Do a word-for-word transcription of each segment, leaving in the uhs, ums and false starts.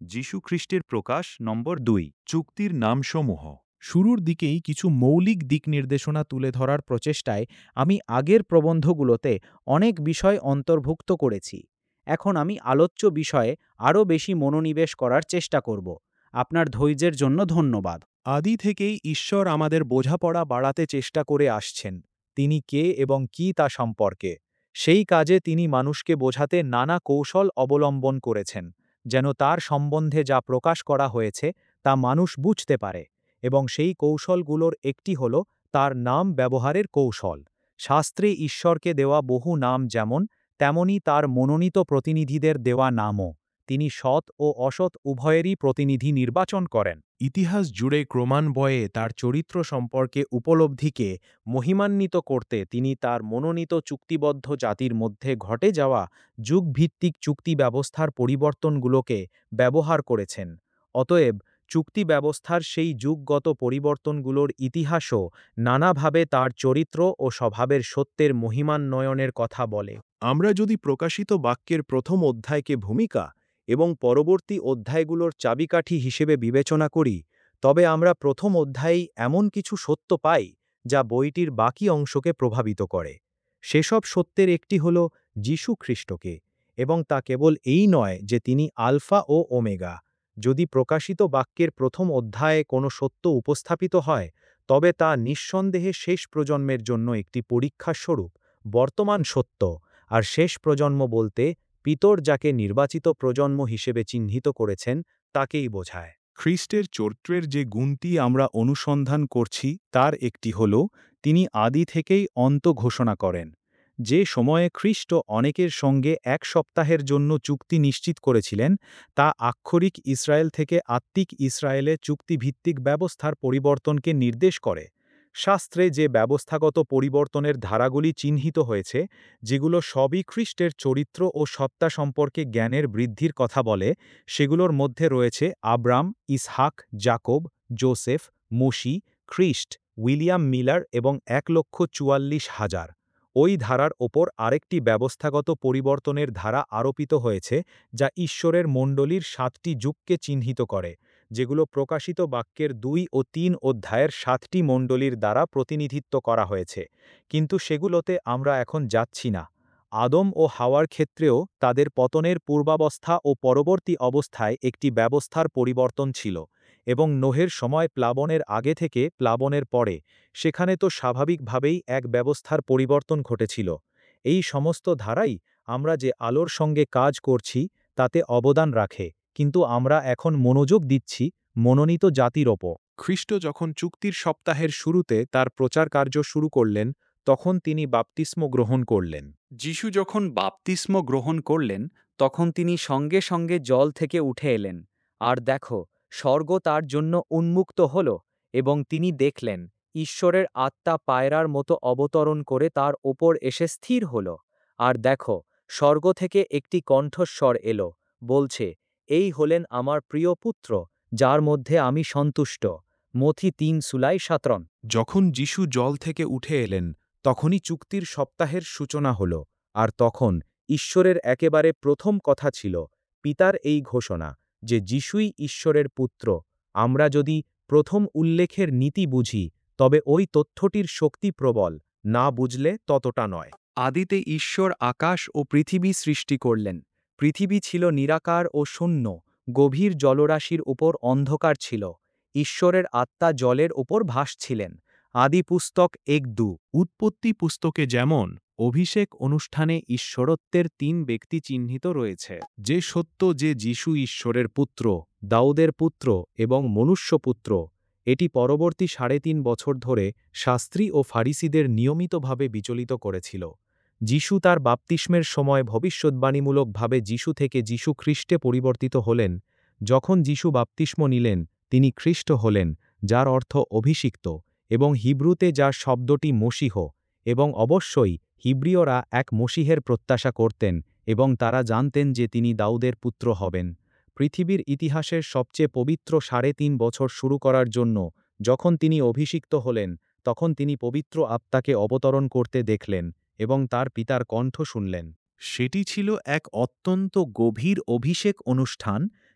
যীশু খ্রিস্টের প্রকাশ নম্বর দুই, চুক্তির নামসমূহ। শুরুর দিকেই কিছু মৌলিক দিক নির্দেশনা তুলে ধরার প্রচেষ্টায় আমি আগের প্রবন্ধগুলোতে অনেক বিষয় অন্তর্ভুক্ত করেছি। এখন আমি আলোচ্য বিষয়ে আরও বেশি মনোনিবেশ করার চেষ্টা করব। আপনার ধৈর্যের জন্য ধন্যবাদ। আদি থেকেই ঈশ্বর আমাদের বোঝাপড়া বাড়াতে চেষ্টা করে আসছেন। তিনি কে এবং কি তা সম্পর্কে। সেই কাজে তিনি মানুষকে বোঝাতে নানা কৌশল অবলম্বন করেছেন, যেন তার সম্বন্ধে যা প্রকাশ করা হয়েছে তা মানুষ বুঝতে পারে। এবং সেই কৌশলগুলোর একটি হল তার নাম ব্যবহারের কৌশল। শাস্ত্রে ঈশ্বরকে দেওয়া বহু নাম যেমন, তেমনি তার মনোনীত প্রতিনিধিদের দেওয়া নামও। তিনি সৎ ও অসৎ উভয়েরই প্রতিনিধি নির্বাচন করেন। ইতিহাস জুড়ে ক্রমান্বয়ে তার চরিত্র সম্পর্কে উপলব্ধিকে মহিমান্বিত করতে তিনি তার মনোনীত চুক্তিবদ্ধ জাতির মধ্যে ঘটে যাওয়া যুগভিত্তিক চুক্তি ব্যবস্থার পরিবর্তনগুলোকে ব্যবহার করেছেন। অতএব চুক্তি ব্যবস্থার সেই যুগগত পরিবর্তনগুলোর ইতিহাসও নানাভাবে তার চরিত্র ও স্বভাবের সত্যের মহিমান্বয়নের কথা বলে। আমরা যদি প্রকাশিত বাক্যের প্রথম অধ্যায়কে ভূমিকা এবং পরবর্তী অধ্যায়গুলোর চাবিকাঠি হিসেবে বিবেচনা করি, তবে আমরা প্রথম অধ্যায়েই এমন কিছু সত্য পাই যা বইটির বাকি অংশকে প্রভাবিত করে। সেসব সত্যের একটি হল যীশু খ্রিস্টকে, এবং তা কেবল এই নয় যে তিনি আলফা ও ওমেগা। যদি প্রকাশিত বাক্যের প্রথম অধ্যায়ে কোনো সত্য উপস্থাপিত হয়, তবে তা নিঃসন্দেহে শেষ প্রজন্মের জন্য একটি পরীক্ষাস্বরূপ বর্তমান সত্য। আর শেষ প্রজন্ম বলতে পিতর যাকে নির্বাচিত প্রজন্ম হিসেবে চিহ্নিত করেছেন তাকেই বোঝায়। খ্রিস্টের চরিত্রের যে গুণটি আমরা অনুসন্ধান করছি তার একটি হল, তিনি আদি থেকেই অন্ত ঘোষণা করেন। যে সময়ে খ্রিস্ট অনেকের সঙ্গে এক সপ্তাহের জন্য চুক্তি নিশ্চিত করেছিলেন, তা আক্ষরিক ইসরায়েল থেকে আত্মিক ইসরায়েলে চুক্তিভিত্তিক ব্যবস্থার পরিবর্তনকে নির্দেশ করে। শাস্ত্রে যে ব্যবস্থাগত পরিবর্তনের ধারাগুলি চিহ্নিত হয়েছে, যেগুলো সবই খ্রিস্টের চরিত্র ও সত্তা সম্পর্কে জ্ঞানের বৃদ্ধির কথা বলে, সেগুলোর মধ্যে রয়েছে আব্রাম, ইসহাক, জাকব, জোসেফ, মোশি, খ্রিস্ট, উইলিয়াম মিলার এবং এক লক্ষ চুয়াল্লিশ হাজার। ওই ধারার ওপর আরেকটি ব্যবস্থাগত পরিবর্তনের ধারা আরোপিত হয়েছে, যা ঈশ্বরের মণ্ডলীর সাতটি যুগকে চিহ্নিত করে, যেগুলো প্রকাশিত বাক্যের দুই ও তিন অধ্যায়ের সাতটি মণ্ডলীর দ্বারা প্রতিনিধিত্ব করা হয়েছে। কিন্তু সেগুলোতে আমরা এখন যাচ্ছি না। আদম ও হাওয়ার ক্ষেত্রেও তাদের পতনের পূর্বাবস্থা ও পরবর্তী অবস্থায় একটি ব্যবস্থার পরিবর্তন ছিল, এবং নোহের সময় প্লাবনের আগে থেকে প্লাবনের পরে, সেখানে তো স্বাভাবিকভাবেই এক ব্যবস্থার পরিবর্তন ঘটেছিল। এই সমস্ত ধারাই আমরা যে আলোর সঙ্গে কাজ করছি তাতে অবদান রাখে, কিন্তু আমরা এখন মনোযোগ দিচ্ছি মনোনীত জাতির ওপর। খ্রিস্ট যখন চুক্তির সপ্তাহের শুরুতে তার প্রচার কার্য শুরু করলেন, তখন তিনি বাপ্তিস্ম গ্রহণ করলেন। যীশু যখন বাপ্তিস্ম গ্রহণ করলেন, তখন তিনি সঙ্গে সঙ্গে জল থেকে উঠে এলেন। আর দেখো, স্বর্গ তার জন্য উন্মুক্ত হল, এবং তিনি দেখলেন ঈশ্বরের আত্মা পায়রার মতো অবতরণ করে তার ওপর এসে স্থির হল। আর দেখো, স্বর্গ থেকে একটি কণ্ঠস্বর এলো, বলছে, এই হলেন আমার প্রিয় পুত্র, যার মধ্যে আমি সন্তুষ্ট। মথি তিন সুলাই সাতরন। যখন যীশু জল থেকে উঠে এলেন, তখনই চুক্তির সপ্তাহের সূচনা হল। আর তখন ঈশ্বরের একেবারে প্রথম কথা ছিল পিতার এই ঘোষণা যে যীশুই ঈশ্বরের পুত্র। আমরা যদি প্রথম উল্লেখের নীতি বুঝি, তবে ওই তথ্যটির শক্তি প্রবল, না বুঝলে ততটা নয়। আদিতে ঈশ্বর আকাশ ও পৃথিবী সৃষ্টি করলেন। পৃথিবী ছিল নিরাকার ও শূন্য, গভীর জলরাশির উপর অন্ধকার ছিল। ঈশ্বরের আত্মা জলের ওপর ভাসছিলেন। আদি পুস্তক এক দু। উৎপত্তি পুস্তকে যেমন অভিষেক অনুষ্ঠানে ঈশ্বরত্বের তিন ব্যক্তি চিহ্নিত রয়েছে, যে সত্য যে যীশু ঈশ্বরের পুত্র, দাউদের পুত্র এবং মনুষ্যপুত্র, এটি পরবর্তী সাড়ে তিন বছর ধরে শাস্ত্রী ও ফারিসিদের নিয়মিতভাবে বিচলিত করেছিল। যীশু তার বাপ্তিস্মের সময় ভবিষ্যদ্বাণীমূলকভাবে যীশু থেকে যীশু খ্রিস্টে পরিবর্তিত হলেন। যখন যীশু বাপ্তিস্ম নিলেন, তিনি খ্রিস্ট হলেন, যার অর্থ অভিষিক্ত, এবং হিব্রুতে যার শব্দটি মশীহ। এবং অবশ্যই হিব্রিয়রা এক মশীহের প্রত্যাশা করতেন, এবং তারা জানতেন যে তিনি দাউদের পুত্র হবেন। পৃথিবীর ইতিহাসের সবচেয়ে পবিত্র সাড়ে তিন বছর শুরু করার জন্য যখন তিনি অভিষিক্ত হলেন, তখন তিনি পবিত্র আত্মাকে অবতরণ করতে দেখলেন এবং তার পিতার কণ্ঠ শুনলেন। সেটি ছিল এক অত্যন্ত গভীর অভিষেক অনুষ্ঠান,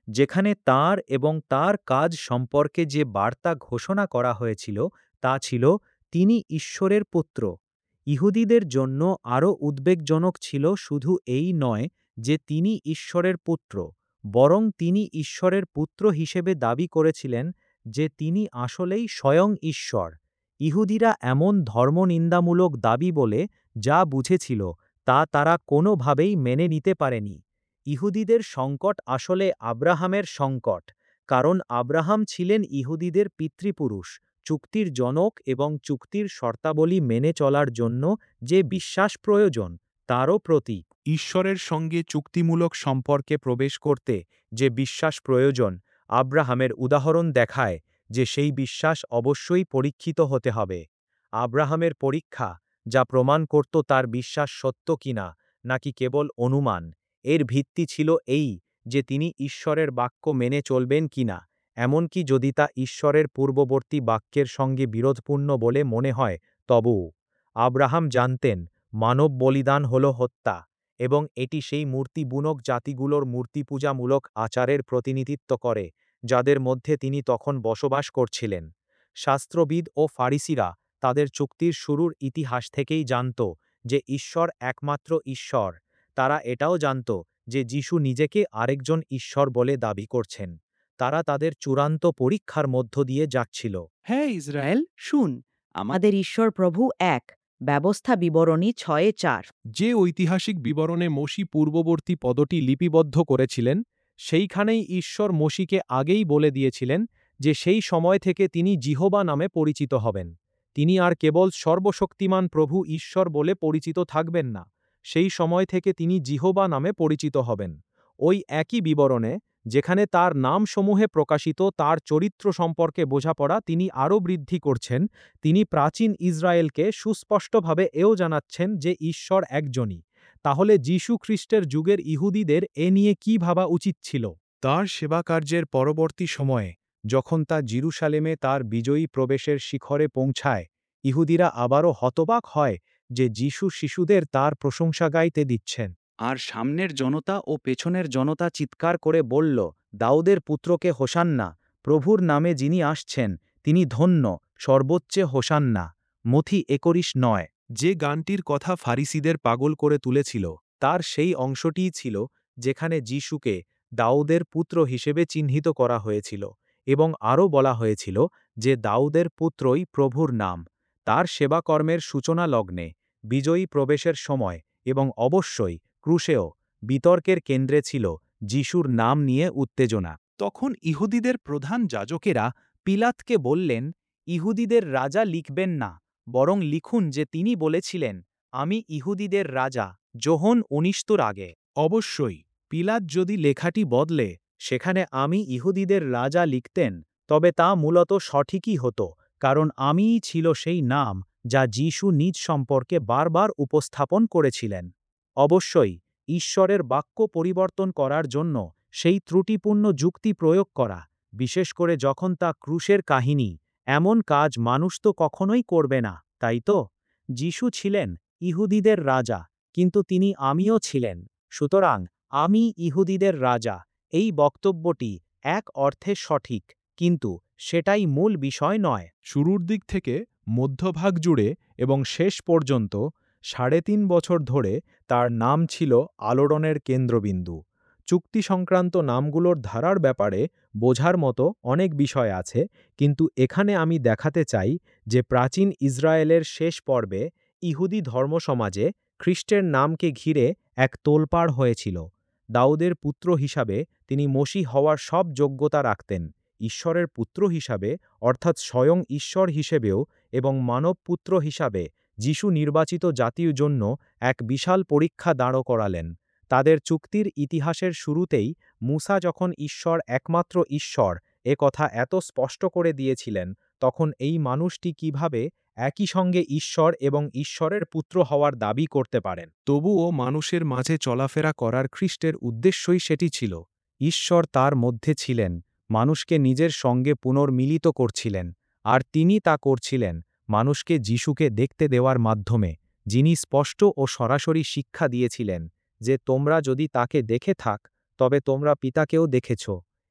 যেখানে তার এবং তার কাজ সম্পর্কে যে বার্তা ঘোষণা করা হয়েছিল তা ছিল তিনি ঈশ্বরের পুত্র। ইহুদিদের জন্য আরও উদ্বেগজনক ছিল শুধু এই নয় যে তিনি ঈশ্বরের পুত্র, বরং তিনি ঈশ্বরের পুত্র হিসেবে দাবি করেছিলেন যে তিনি আসলেই স্বয়ং ঈশ্বর। ইহুদিরা এমন ধর্মনিন্দামূলক দাবি বলে যা বুঝেছিল তা তারা কোনোভাবেই মেনে নিতে পারেনি। ইহুদিদের সংকট আসলে আব্রাহামের সংকট, কারণ আব্রাহাম ছিলেন ইহুদিদের পিতৃপুরুষ, চুক্তির জনক এবং চুক্তির শর্তাবলী মেনে চলার জন্য যে বিশ্বাস প্রয়োজন তারও প্রতীক। ঈশ্বরের সঙ্গে চুক্তিমূলক সম্পর্কে প্রবেশ করতে যে বিশ্বাস প্রয়োজন, আব্রাহামের উদাহরণ দেখায় যে সেই বিশ্বাস অবশ্যই পরীক্ষিত হতে হবে। আব্রাহামের পরীক্ষা, যা প্রমাণ করত তার বিশ্বাস সত্য কিনা নাকি কেবল অনুমান, এর ভিত্তি ছিল এই যে তিনি ঈশ্বরের বাক্য মেনে চলবেন কিনা, এমনকি যদি তা ঈশ্বরের পূর্ববর্তী বাক্যের সঙ্গে বিরোধপূর্ণ বলে মনে হয় তবুও। আব্রাহাম জানতেন মানব বলিদান হল হত্যা, এবং এটি সেই মূর্তিবুনক জাতিগুলোর মূর্তিপূজামূলক আচারের প্রতিনিধিত্ব করে যাদের মধ্যে তিনি তখন বসবাস করছিলেন। শাস্ত্রবিদ ও ফারিসিরা তাদের চুক্তির শুরুর ইতিহাস থেকেই জানত যে ঈশ্বর একমাত্র ঈশ্বর। তারা এটাও জানত যে যীশু নিজেকে আরেকজন ঈশ্বর বলে দাবি করছেন। তারা তাদের চূড়ান্ত পরীক্ষার মধ্য দিয়ে যাচ্ছিল। হ্যাঁ ইসরায়েল, শুন, আমাদের ঈশ্বর প্রভু এক। ব্যবস্থা বিবরণী ছয়ে চার। যে ঐতিহাসিক বিবরণে মোশি পূর্ববর্তী পদটি লিপিবদ্ধ করেছিলেন, সেইখানেই ঈশ্বর মোশিকে আগেই বলে দিয়েছিলেন যে সেই সময় থেকে তিনি জিহোবা নামে পরিচিত হবেন। তিনি আর কেবল সর্বশক্তিমান প্রভু ঈশ্বর বলে পরিচিত থাকবেন না, সেই সময় থেকে তিনি জিহোবা নামে পরিচিত হবেন। ওই একই বিবরণে যেখানে তার নামসমূহে প্রকাশিত তার চরিত্র সম্পর্কে বোঝাপড়া তিনি আরও বৃদ্ধি করছেন, তিনি প্রাচীন ইসরায়েলকে সুস্পষ্টভাবে এও জানাচ্ছেন যে ঈশ্বর একজনই। তাহলে যীশু খ্রিস্টের যুগের ইহুদিদের এ নিয়ে কী ভাবা উচিত ছিল? তার সেবাকার্যের পরবর্তী সময়ে, যখন তা জিরুসালেমে তার বিজয়ী প্রবেশের শিখরে পৌঁছায়, ইহুদিরা আবারও হতবাক হয় যে যীশু শিশুদের তার প্রশংসা গাইতে দিচ্ছেন। আর সামনের জনতা ও পেছনের জনতা চিৎকার করে বলল, দাউদের পুত্রকে হোসান্না, প্রভুর নামে যিনি আসছেন তিনি ধন্য, সর্বোচ্চে হোসান্না। মথি একরিশ নয়। যে গানটির কথা ফারিসিদের পাগল করে তুলেছিল তার সেই অংশটিই ছিল যেখানে যীশুকে দাউদের পুত্র হিসেবে চিহ্নিত করা হয়েছিল, এবং আরও বলা হয়েছিল যে দাউদের পুত্রই প্রভুর নাম। তার সেবাকর্মের সূচনা লগ্নে, বিজয়ী প্রবেশের সময় এবং অবশ্যই ক্রুশেও বিতর্কের কেন্দ্রে ছিল যীশুর নাম নিয়ে উত্তেজনা। তখন ইহুদিদের প্রধান যাজকেরা পিলাতকে বললেন, ইহুদিদের রাজা লিখবেন না, বরং লিখুন যে তিনি বলেছিলেন, আমি ইহুদিদের রাজা, যোহন উনিশতোর আগে। অবশ্যই পিলাত যদি লেখাটি বদলে সেখানে আমি ইহুদিদের রাজা লিখতেন, তবে তা মূলত সঠিকই হতো, কারণ আমিই ছিল সেই নাম যা যীশু নিজ সম্পর্কে বারবার উপস্থাপন করেছিলেন। অবশ্যই ঈশ্বরের বাক্য পরিবর্তন করার জন্য সেই ত্রুটিপূর্ণ যুক্তি প্রয়োগ করা, বিশেষ করে যখন তা ক্রুশের কাহিনী, এমন কাজ মানুষ তো কখনোই করবে না, তাই তো? যীশু ছিলেন ইহুদিদের রাজা, কিন্তু তিনি আমিও ছিলেন, সুতরাং আমি ইহুদিদের রাজা, এই বক্তব্যটি এক অর্থে সঠিক, কিন্তু সেটাই মূল বিষয় নয়। শুরুর দিক থেকে মধ্যভাগ জুড়ে এবং শেষ পর্যন্ত সাড়ে তিন বছর ধরে তার নাম ছিল আলোড়নের কেন্দ্রবিন্দু। চুক্তি সংক্রান্ত নামগুলোর ধারার ব্যাপারে বোঝার মতো অনেক বিষয় আছে, কিন্তু এখানে আমি দেখাতে চাই যে প্রাচীন ইসরায়েলের শেষ পর্বে ইহুদি ধর্মসমাজে খ্রিস্টের নামকে ঘিরে এক তোলপাড় হয়েছিল। দাউদের পুত্র হিসাবে তিনি মসীহ হওয়ার সব যোগ্যতা রাখতেন, ঈশ্বরের পুত্র হিসাবে অর্থাৎ স্বয়ং ঈশ্বর হিসেবেও, এবং মানব পুত্র হিসাবে যীশু নির্বাচিত জাতির জন্য এক বিশাল পরীক্ষা দাঁড় করালেন। তাদের চুক্তির ইতিহাসের শুরুতেই মুসা যখন ঈশ্বর একমাত্র ঈশ্বর এ কথা এত স্পষ্ট করে দিয়েছিলেন, তখন এই মানুষটি কিভাবে একই সঙ্গে ঈশ্বর এবং ঈশ্বরের পুত্র হওয়ার দাবি করতে পারেন? তবুও মানুষের মাঝে চলাফেরা করার খ্রিস্টের উদ্দেশ্যই সেটি ছিল। ঈশ্বর তার মধ্যে ছিলেন, মানুষকে নিজের সঙ্গে পুনর্মিলিত করছিলেন, আর তিনি তা করছিলেন মানুষকে যীশুকে দেখতে দেওয়ার মাধ্যমে, যিনি স্পষ্ট ও সরাসরি শিক্ষা দিয়েছিলেন যে তোমরা যদি তাকে দেখে থাক তবে তোমরা পিতাকেও দেখেছ।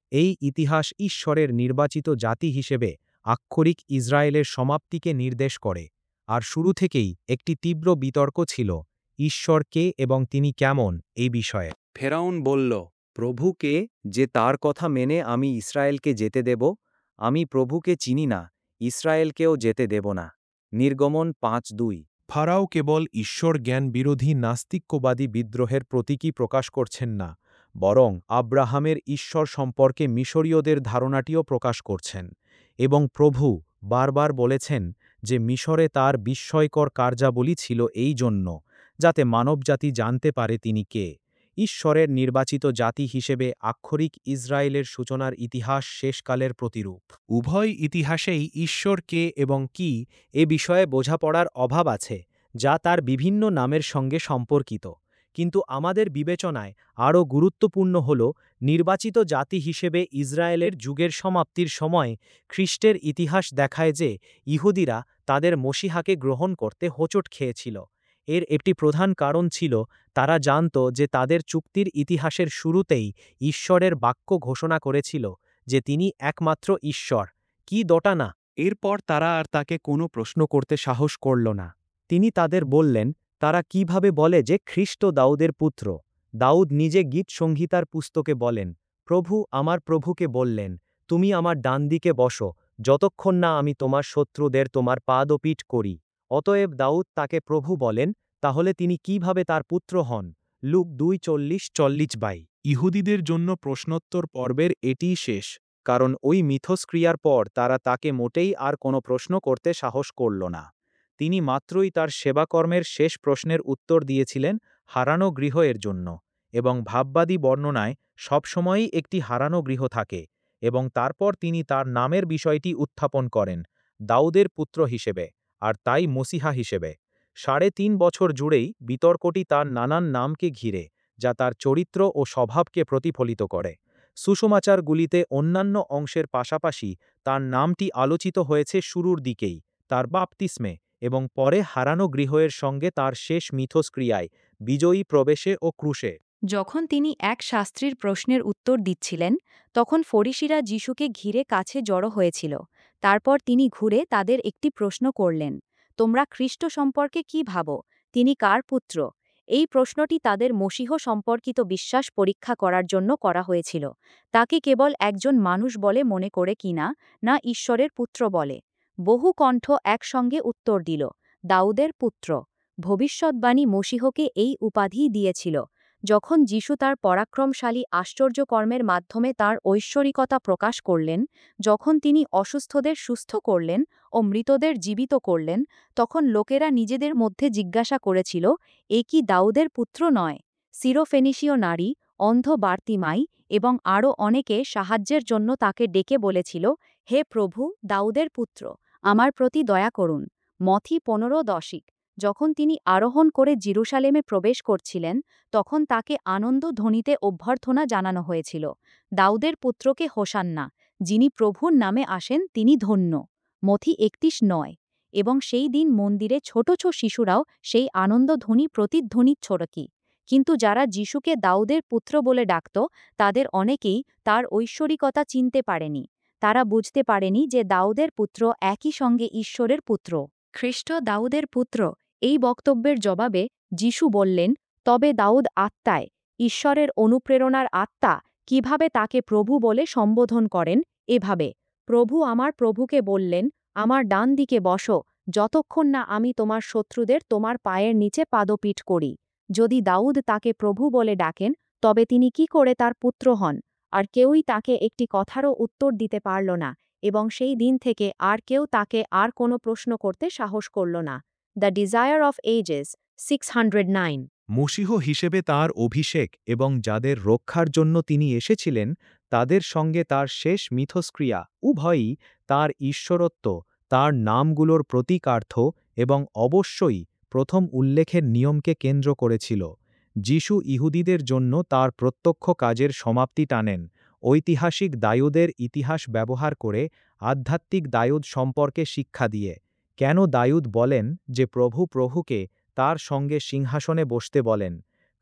এই ইতিহাস ঈশ্বরের নির্বাচিত জাতি হিসেবে আক্ষরিক ইসরায়েলের সমাপ্তিকে নির্দেশ করে, আর শুরু থেকেই একটি তীব্র বিতর্ক ছিল ঈশ্বর কে এবং তিনি কেমন এই বিষয়ে। ফেরাউন বলল, প্রভুকে যে তার কথা মেনে আমি ইসরায়েলকে যেতে দেব, আমি প্রভুকে চিনি না, ইসরায়েলকেও যেতে দেব না। নির্গমন পাঁচ দুই। ফারাও কেবল ঈশ্বর জ্ঞান বিরোধী নাস্তিক্যবাদী বিদ্রোহের প্রতীকী প্রকাশ করছেন না, বরং আব্রাহামের ঈশ্বর সম্পর্কে মিশরীয়দের ধারণাটিও প্রকাশ করছেন। এবং প্রভু বারবার বলেছেন যে মিশরে তার বিস্ময়কর কার্যাবলী ছিল এই জন্য, যাতে মানবজাতি জানতে পারে তিনি কে। ঈশ্বরের নির্বাচিত জাতি হিসেবে আক্ষরিক ইসরায়েলের সূচনার ইতিহাস শেষকালের প্রতিরূপ। উভয় ইতিহাসেই ঈশ্বর কে এবং কি এ বিষয়ে বোঝাপড়ার অভাব আছে, যা তার বিভিন্ন নামের সঙ্গে সম্পর্কিত। কিন্তু আমাদের বিবেচনায় আরও গুরুত্বপূর্ণ হল নির্বাচিত জাতি হিসেবে ইসরায়েলের যুগের সমাপ্তির সময় খ্রিস্টের ইতিহাস দেখায় যে ইহুদিরা তাদের মসিহাকে গ্রহণ করতে হোঁচট খেয়েছিল। এর একটি প্রধান কারণ ছিল তারা জানত যে তাদের চুক্তির ইতিহাসের শুরুতেই ঈশ্বরের বাক্য ঘোষণা করেছিল যে তিনি একমাত্র ঈশ্বর, কি দোটা না। এরপর তারা আর তাকে কোনো প্রশ্ন করতে সাহস করল না। তিনি তাদের বললেন, তারা কিভাবে বলে যে খ্রিস্ট দাউদের পুত্র। দাউদ নিজে গীত সংহিতার পুস্তকে বলেন, প্রভু আমার প্রভুকে বললেন, তুমি আমার ডানদিকে বসো, যতক্ষণ না আমি তোমার শত্রুদের তোমার পাদপীঠ করি। অতএব দাউদ তাকে প্রভু বলেন, তাহলে তিনি কিভাবে তার পুত্র হন? লুক দুই চল্লিশ চল্লিশ বাই। ইহুদিদের জন্য প্রশ্নোত্তর পর্বের এটিই শেষ, কারণ ওই মিথস্ক্রিয়ার পর তারা তাকে মোটেই আর কোনো প্রশ্ন করতে সাহস করল না। তিনি মাত্রই তার সেবাকর্মের শেষ প্রশ্নের উত্তর দিয়েছিলেন হারানো গৃহ এর জন্য, এবং ভাববাদী বর্ণনায় সবসময়ই একটি হারানো গৃহ থাকে, এবং তারপর তিনি তার নামের বিষয়টি উত্থাপন করেন দাউদের পুত্র হিসেবে, আর তাই মসিহা হিসেবে। সাড়ে তিন বছর জুড়েই বিতর্কটি তার নানান নামকে ঘিরে, যা তার চরিত্র ও স্বভাবকে প্রতিফলিত করে। সুসমাচারগুলিতে অন্যান্য অংশের পাশাপাশি তার নামটি আলোচিত হয়েছে শুরুর দিকেই, তার বাপ্তিস্মে, এবং পরে হারানো গৃহের সঙ্গে তার শেষ মিথস্ক্রিয়ায়, বিজয়ী প্রবেশে ও ক্রুশে। যখন তিনি এক শাস্ত্রীর প্রশ্নের উত্তর দিচ্ছিলেন, তখন ফরিসিরা যিশুকে ঘিরে কাছে জড়ো হয়েছিল। তারপর তিনি ঘুরে তাদের একটি প্রশ্ন করলেন, তোমরা খ্রিস্ট সম্পর্কে কি ভাবো? তিনি কার পুত্র? এই প্রশ্নটি তাদের মসীহ সম্পর্কিত বিশ্বাস পরীক্ষা করার জন্য করা হয়েছিল। তাকে কেবল একজন মানুষ বলে মনে করে কিনা, না ঈশ্বরের পুত্র বলে। বহু কণ্ঠ একসঙ্গে উত্তর দিল, দাউদের পুত্র। ভবিষ্যদ্বাণী মসীহকে এই উপাধি দিয়েছিল। যখন যিশু তার পরাক্রমশালী আশ্চর্যকর্মের মাধ্যমে তার ঐশ্বরিকতা প্রকাশ করলেন, যখন তিনি অসুস্থদের সুস্থ করলেন ও মৃতদের জীবিত করলেন, তখন লোকেরা নিজেদের মধ্যে জিজ্ঞাসা করেছিল, এ কি দাউদের পুত্র নয়? সিরোফেনিসীয় নারী, অন্ধ বার্তিমাই এবং আরও অনেকে সাহায্যের জন্য তাকে ডেকে বলেছিল, হে প্রভু, দাউদের পুত্র, আমার প্রতি দয়া করুন। মথি পনেরো দশিক। যখন তিনি আরোহণ করে জেরুসালেমে প্রবেশ করছিলেন, তখন তাকে আনন্দ ধ্বনিতে অভ্যর্থনা জানানো হয়েছিল, দাউদের পুত্রকে হোসান্না, যিনি প্রভুর নামে আসেন তিনি ধন্য। মথি একত্রিশ নয়। এবং সেই দিন মন্দিরে ছোট ছোট শিশুরাও সেই আনন্দধ্বনি প্রতিধ্বনিত ছোটকি। কিন্তু যারা যিশুকে দাউদের পুত্র বলে ডাকত, তাদের অনেকেই তার ঐশ্বরিকতা চিনতে পারেনি। তারা বুঝতে পারেনি যে দাউদের পুত্র একই সঙ্গে ঈশ্বরের পুত্র। খ্রিস্ট দাউদের পুত্র। এই বক্তব্যের জবাবে যিশু বললেন, তবে দাউদ আত্মায়, ঈশ্বরের অনুপ্রেরণার আত্মা, কিভাবে তাকে প্রভু বলে সম্বোধন করেন, এভাবে, প্রভু আমার প্রভুকে বললেন, আমার ডান দিকে বসো, যতক্ষণ না আমি তোমার শত্রুদের তোমার পায়ের নিচে পাদপীঠ করি। যদি দাউদ তাকে প্রভু বলে ডাকেন, তবে তিনি কি করে তার পুত্র হন? আর কেউই তাকে একটি কথারও উত্তর দিতে পারল না, এবং সেই দিন থেকে আর কেউ তাকে আর কোনো প্রশ্ন করতে সাহস করল না। The Desire of Ages, six hundred nine. মসীহ হিসেবে তার অভিষেক এবং যাদের রক্ষার জন্য তিনি এসেছিলেন, তাদের সঙ্গে তার শেষ মিথস্ক্রিয়া উভয়ই তার ঈশ্বরত্ব, তার নামগুলোর প্রতীকার্থ এবং অবশ্যই প্রথম উল্লেখের নিয়মকে কেন্দ্র করেছিল। যিশু ইহুদিদের জন্য তার প্রত্যক্ষ কাজের সমাপ্তি টানেন, ঐতিহাসিক দায়ুদের ইতিহাস ব্যবহার করে আধ্যাত্মিক দায়ুদ সম্পর্কে শিক্ষা দিয়ে। কেন দায়ুদ বলেন যে প্রভু প্রভুকে তার সঙ্গে সিংহাসনে বসতে বলেন?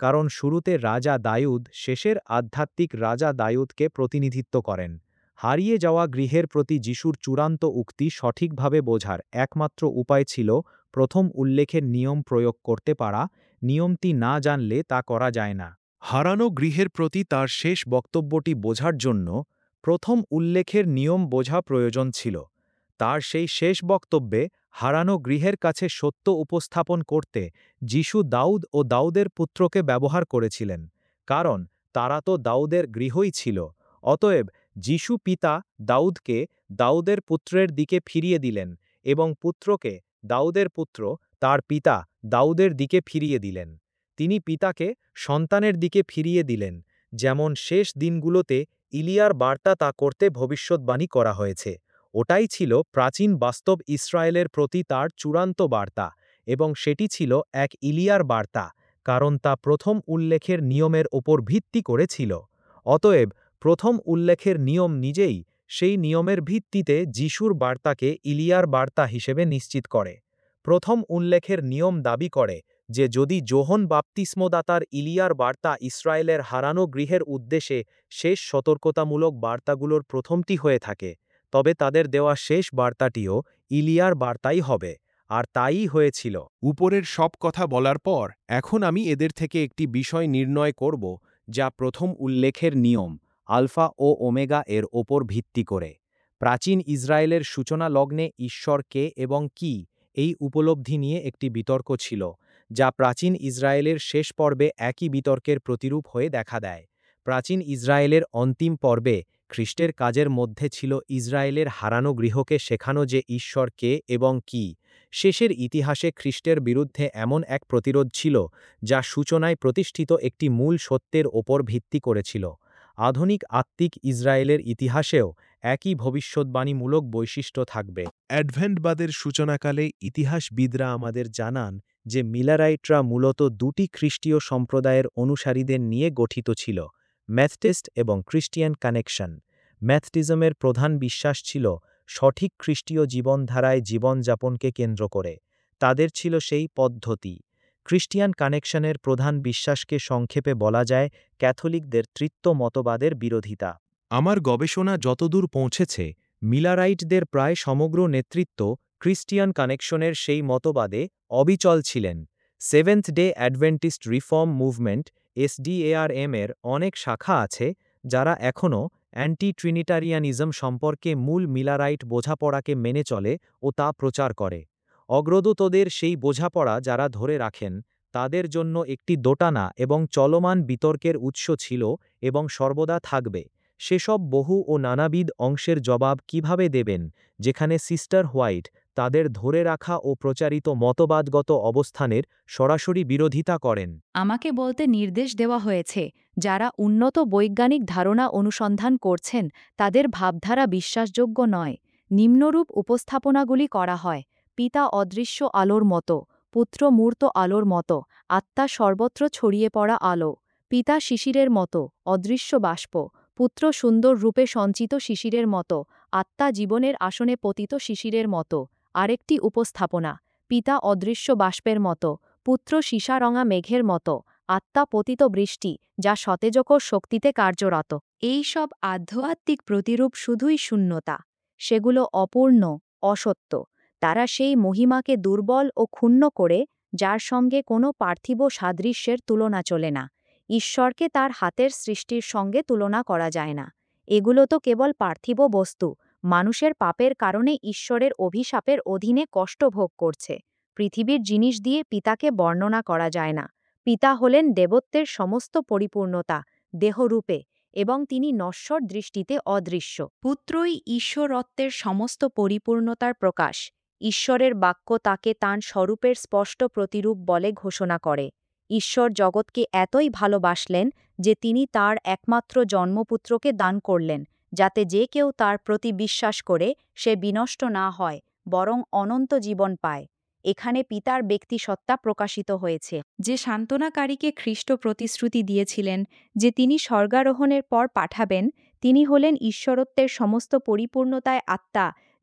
কারণ শুরুতে রাজা দায়ুদ শেষের আধ্যাত্মিক রাজা দায়ুদকে প্রতিনিধিত্ব করেন। হারিয়ে যাওয়া গৃহের প্রতি যিশুর চূড়ান্ত উক্তি সঠিকভাবে বোঝার একমাত্র উপায় ছিল প্রথম উল্লেখের নিয়ম প্রয়োগ করতে পারা। নিয়মটি না জানলে তা করা যায় না। হারানো গৃহের প্রতি তার শেষ বক্তব্যটি বোঝার জন্য প্রথম উল্লেখের নিয়ম বোঝা প্রয়োজন ছিল। তার সেই শেষ বক্তব্যে হারানো গৃহের কাছে সত্য উপস্থাপন করতে যিশু দাউদ ও দাউদের পুত্রকে ব্যবহার করেছিলেন, কারণ তারা তো দাউদের গৃহই ছিল। অতএব যিশু পিতা দাউদকে দাউদের পুত্রের দিকে ফিরিয়ে দিলেন এবং পুত্রকে দাউদের পুত্র তার পিতা দাউদের দিকে ফিরিয়ে দিলেন। তিনি পিতাকে সন্তানের দিকে ফিরিয়ে দিলেন, যেমন শেষ দিনগুলোতে ইলিয়ার বার্তা তা করতে ভবিষ্যদ্বাণী করা হয়েছে। ওটাই ছিল প্রাচীন বাস্তব ইসরায়েলের প্রতি তার চূড়ান্ত বার্তা, এবং সেটি ছিল এক ইলিয়ার বার্তা, কারণ তা প্রথম উল্লেখের নিয়মের ওপর ভিত্তি করেছিল। অতএব প্রথম উল্লেখের নিয়ম নিজেই সেই নিয়মের ভিত্তিতে যিশুর বার্তাকে ইলিয়ার বার্তা হিসেবে নিশ্চিত করে। প্রথম উল্লেখের নিয়ম দাবি করে যে যদি যোহন বাপ্তিস্মদাতার ইলিয়ার বার্তা ইসরায়েলের হারানো গৃহের উদ্দেশ্যে শেষ সতর্কতামূলক বার্তাগুলোর প্রথমটি হয়ে থাকে, তবে তাদের দেওয়া শেষ বার্তাটিও ইলিয়ার বার্তাই হবে, আর তাইই হয়েছিল। উপরের সব কথা বলার পর এখন আমি এদের থেকে একটি বিষয় নির্ণয় করব, যা প্রথম উল্লেখের নিয়ম আলফা ও ওমেগা এর ওপর ভিত্তি করে। প্রাচীন ইসরায়েলের সূচনা লগ্নে ঈশ্বর কে এবং কি এই উপলব্ধি নিয়ে একটি বিতর্ক ছিল, যা প্রাচীন ইসরায়েলের শেষ পর্বে একই বিতর্কের প্রতিরূপ হয়ে দেখা দেয়। প্রাচীন ইসরায়েলের অন্তিম পর্বে খ্রিস্টের কাজের মধ্যে ছিল ইসরায়েলের হারানো গৃহকে শেখানো যে ঈশ্বর কে এবং কি। শেষের ইতিহাসে খ্রিস্টের বিরুদ্ধে এমন এক প্রতিরোধ ছিল, যা সূচনায় প্রতিষ্ঠিত একটি মূল সত্যের ওপর ভিত্তি করেছিল। আধুনিক আত্মিক ইসরায়েলের ইতিহাসেও একই ভবিষ্যদ্বাণীমূলক বৈশিষ্ট্য থাকবে। অ্যাডভেন্টবাদের সূচনাকালে ইতিহাসবিদরা আমাদের জানান যে মিলারাইটরা মূলত দুটি খ্রিস্টীয় সম্প্রদায়ের অনুসারীদের নিয়ে গঠিত ছিল, মেথডিস্ট এবং ক্রিস্টিয়ান কানেকশন। মেথডিজমের প্রধান বিশ্বাস ছিল সঠিক খ্রিস্টীয় জীবনধারায় জীবনযাপনকে কেন্দ্র করে। তাদের ছিল সেই পদ্ধতি। ক্রিস্টিয়ান কানেকশনের প্রধান বিশ্বাসকে সংক্ষেপে বলা যায় ক্যাথলিকদের তৃত্ব মতবাদের বিরোধিতা। আমার গবেষণা যতদূর পৌঁছেছে, মিলারাইটদের প্রায় সমগ্র নেতৃত্ব ক্রিস্টিয়ান কানেকশনের সেই মতবাদে অবিচল ছিলেন। Seventh Day Adventist Reform Movement SDARM এর অনেক শাখা আছে, যারা এখনও অ্যান্টি ট্রিনিটারিয়ানিজম সম্পর্কে মূল মিলারাইট বোঝাপড়াকে মেনে চলে ও তা প্রচার করে। অগ্রদূতদের সেই বোঝাপড়া যারা ধরে রাখেন, তাদের জন্য একটি দোটানা এবং চলমান বিতর্কের উৎস ছিল এবং সর্বদা থাকবে। সেসব বহু ও নানাবিধ অংশের জবাব কিভাবে দেবেন, যেখানে সিস্টার হোয়াইট তাদের ধরে রাখা ও প্রচারিত মতবাদগত অবস্থানের সরাসরি বিরোধিতা করেন? আমাকে বলতে নির্দেশ দেওয়া হয়েছে, যারা উন্নত বৈজ্ঞানিক ধারণা অনুসন্ধান করছেন তাদের ভাবধারা বিশ্বাসযোগ্য নয়। নিম্নরূপ উপস্থাপনাগুলি করা হয়: পিতা অদৃশ্য আলোর মতো, পুত্র মূর্ত আলোর মতো, আত্মা সর্বত্র ছড়িয়ে পড়া আলো। পিতা শিশিরের মতো, অদৃশ্য বাষ্প, পুত্র সুন্দর রূপে সঞ্চিত শিশিরের মতো, আত্মা জীবনের আসনে পতিত শিশিরের মতো। আরেকটি উপস্থাপনা: পিতা অদৃশ্য বাষ্পের মতো, পুত্র সীসারঙা মেঘের মতো, আত্মা পতিত বৃষ্টি, যা সতেজকর শক্তিতে কার্যরত। এই সব আধ্যাত্মিক প্রতিরূপ শুধুই শূন্যতা। সেগুলো অপূর্ণ, অসত্য। তারা সেই মহিমাকে দুর্বল ও ক্ষুণ্ণ করে, যার সঙ্গে কোনো পার্থিব সাদৃশ্যের তুলনা চলে না। ঈশ্বরকে তার হাতের সৃষ্টির সঙ্গে তুলনা করা যায় না। এগুলো তো কেবল পার্থিব বস্তু। মানুষের পাপের কারণে ঈশ্বরের অভিশাপের অধীনে কষ্ট ভোগ করছে। পৃথিবীর জিনিস দিয়ে পিতাকে বর্ণনা করা যায় না। পিতা হলেন দেবত্বের সমস্ত পরিপূর্ণতা, দেহরূপে, এবং তিনি নশ্বর দৃষ্টিতে অদৃশ্য। পুত্রই ঈশ্বরত্বের সমস্ত পরিপূর্ণতার প্রকাশ। ঈশ্বরের বাক্য তাকে তাঁর স্বরূপের স্পষ্ট প্রতিরূপ বলে ঘোষণা করে। ঈশ্বর জগৎকে এতই ভালোবাসলেন যে তিনি তার একমাত্র জন্মপুত্রকে দান করলেন, যাতে যে কেউ তার প্রতি বিশ্বাস করে সে বিনষ্ট না হয়, বরং অনন্ত জীবন পায়। এখানে পিতার ব্যক্তিসত্তা প্রকাশিত হয়েছে, যে সান্ত্বনাকারীকে খ্রিস্ট প্রতিশ্রুতি দিয়েছিলেন যে তিনি স্বর্গারোহণের পর পাঠাবেন। তিনি হলেন ঈশ্বরত্বের সমস্ত পরিপূর্ণতায় আত্মা,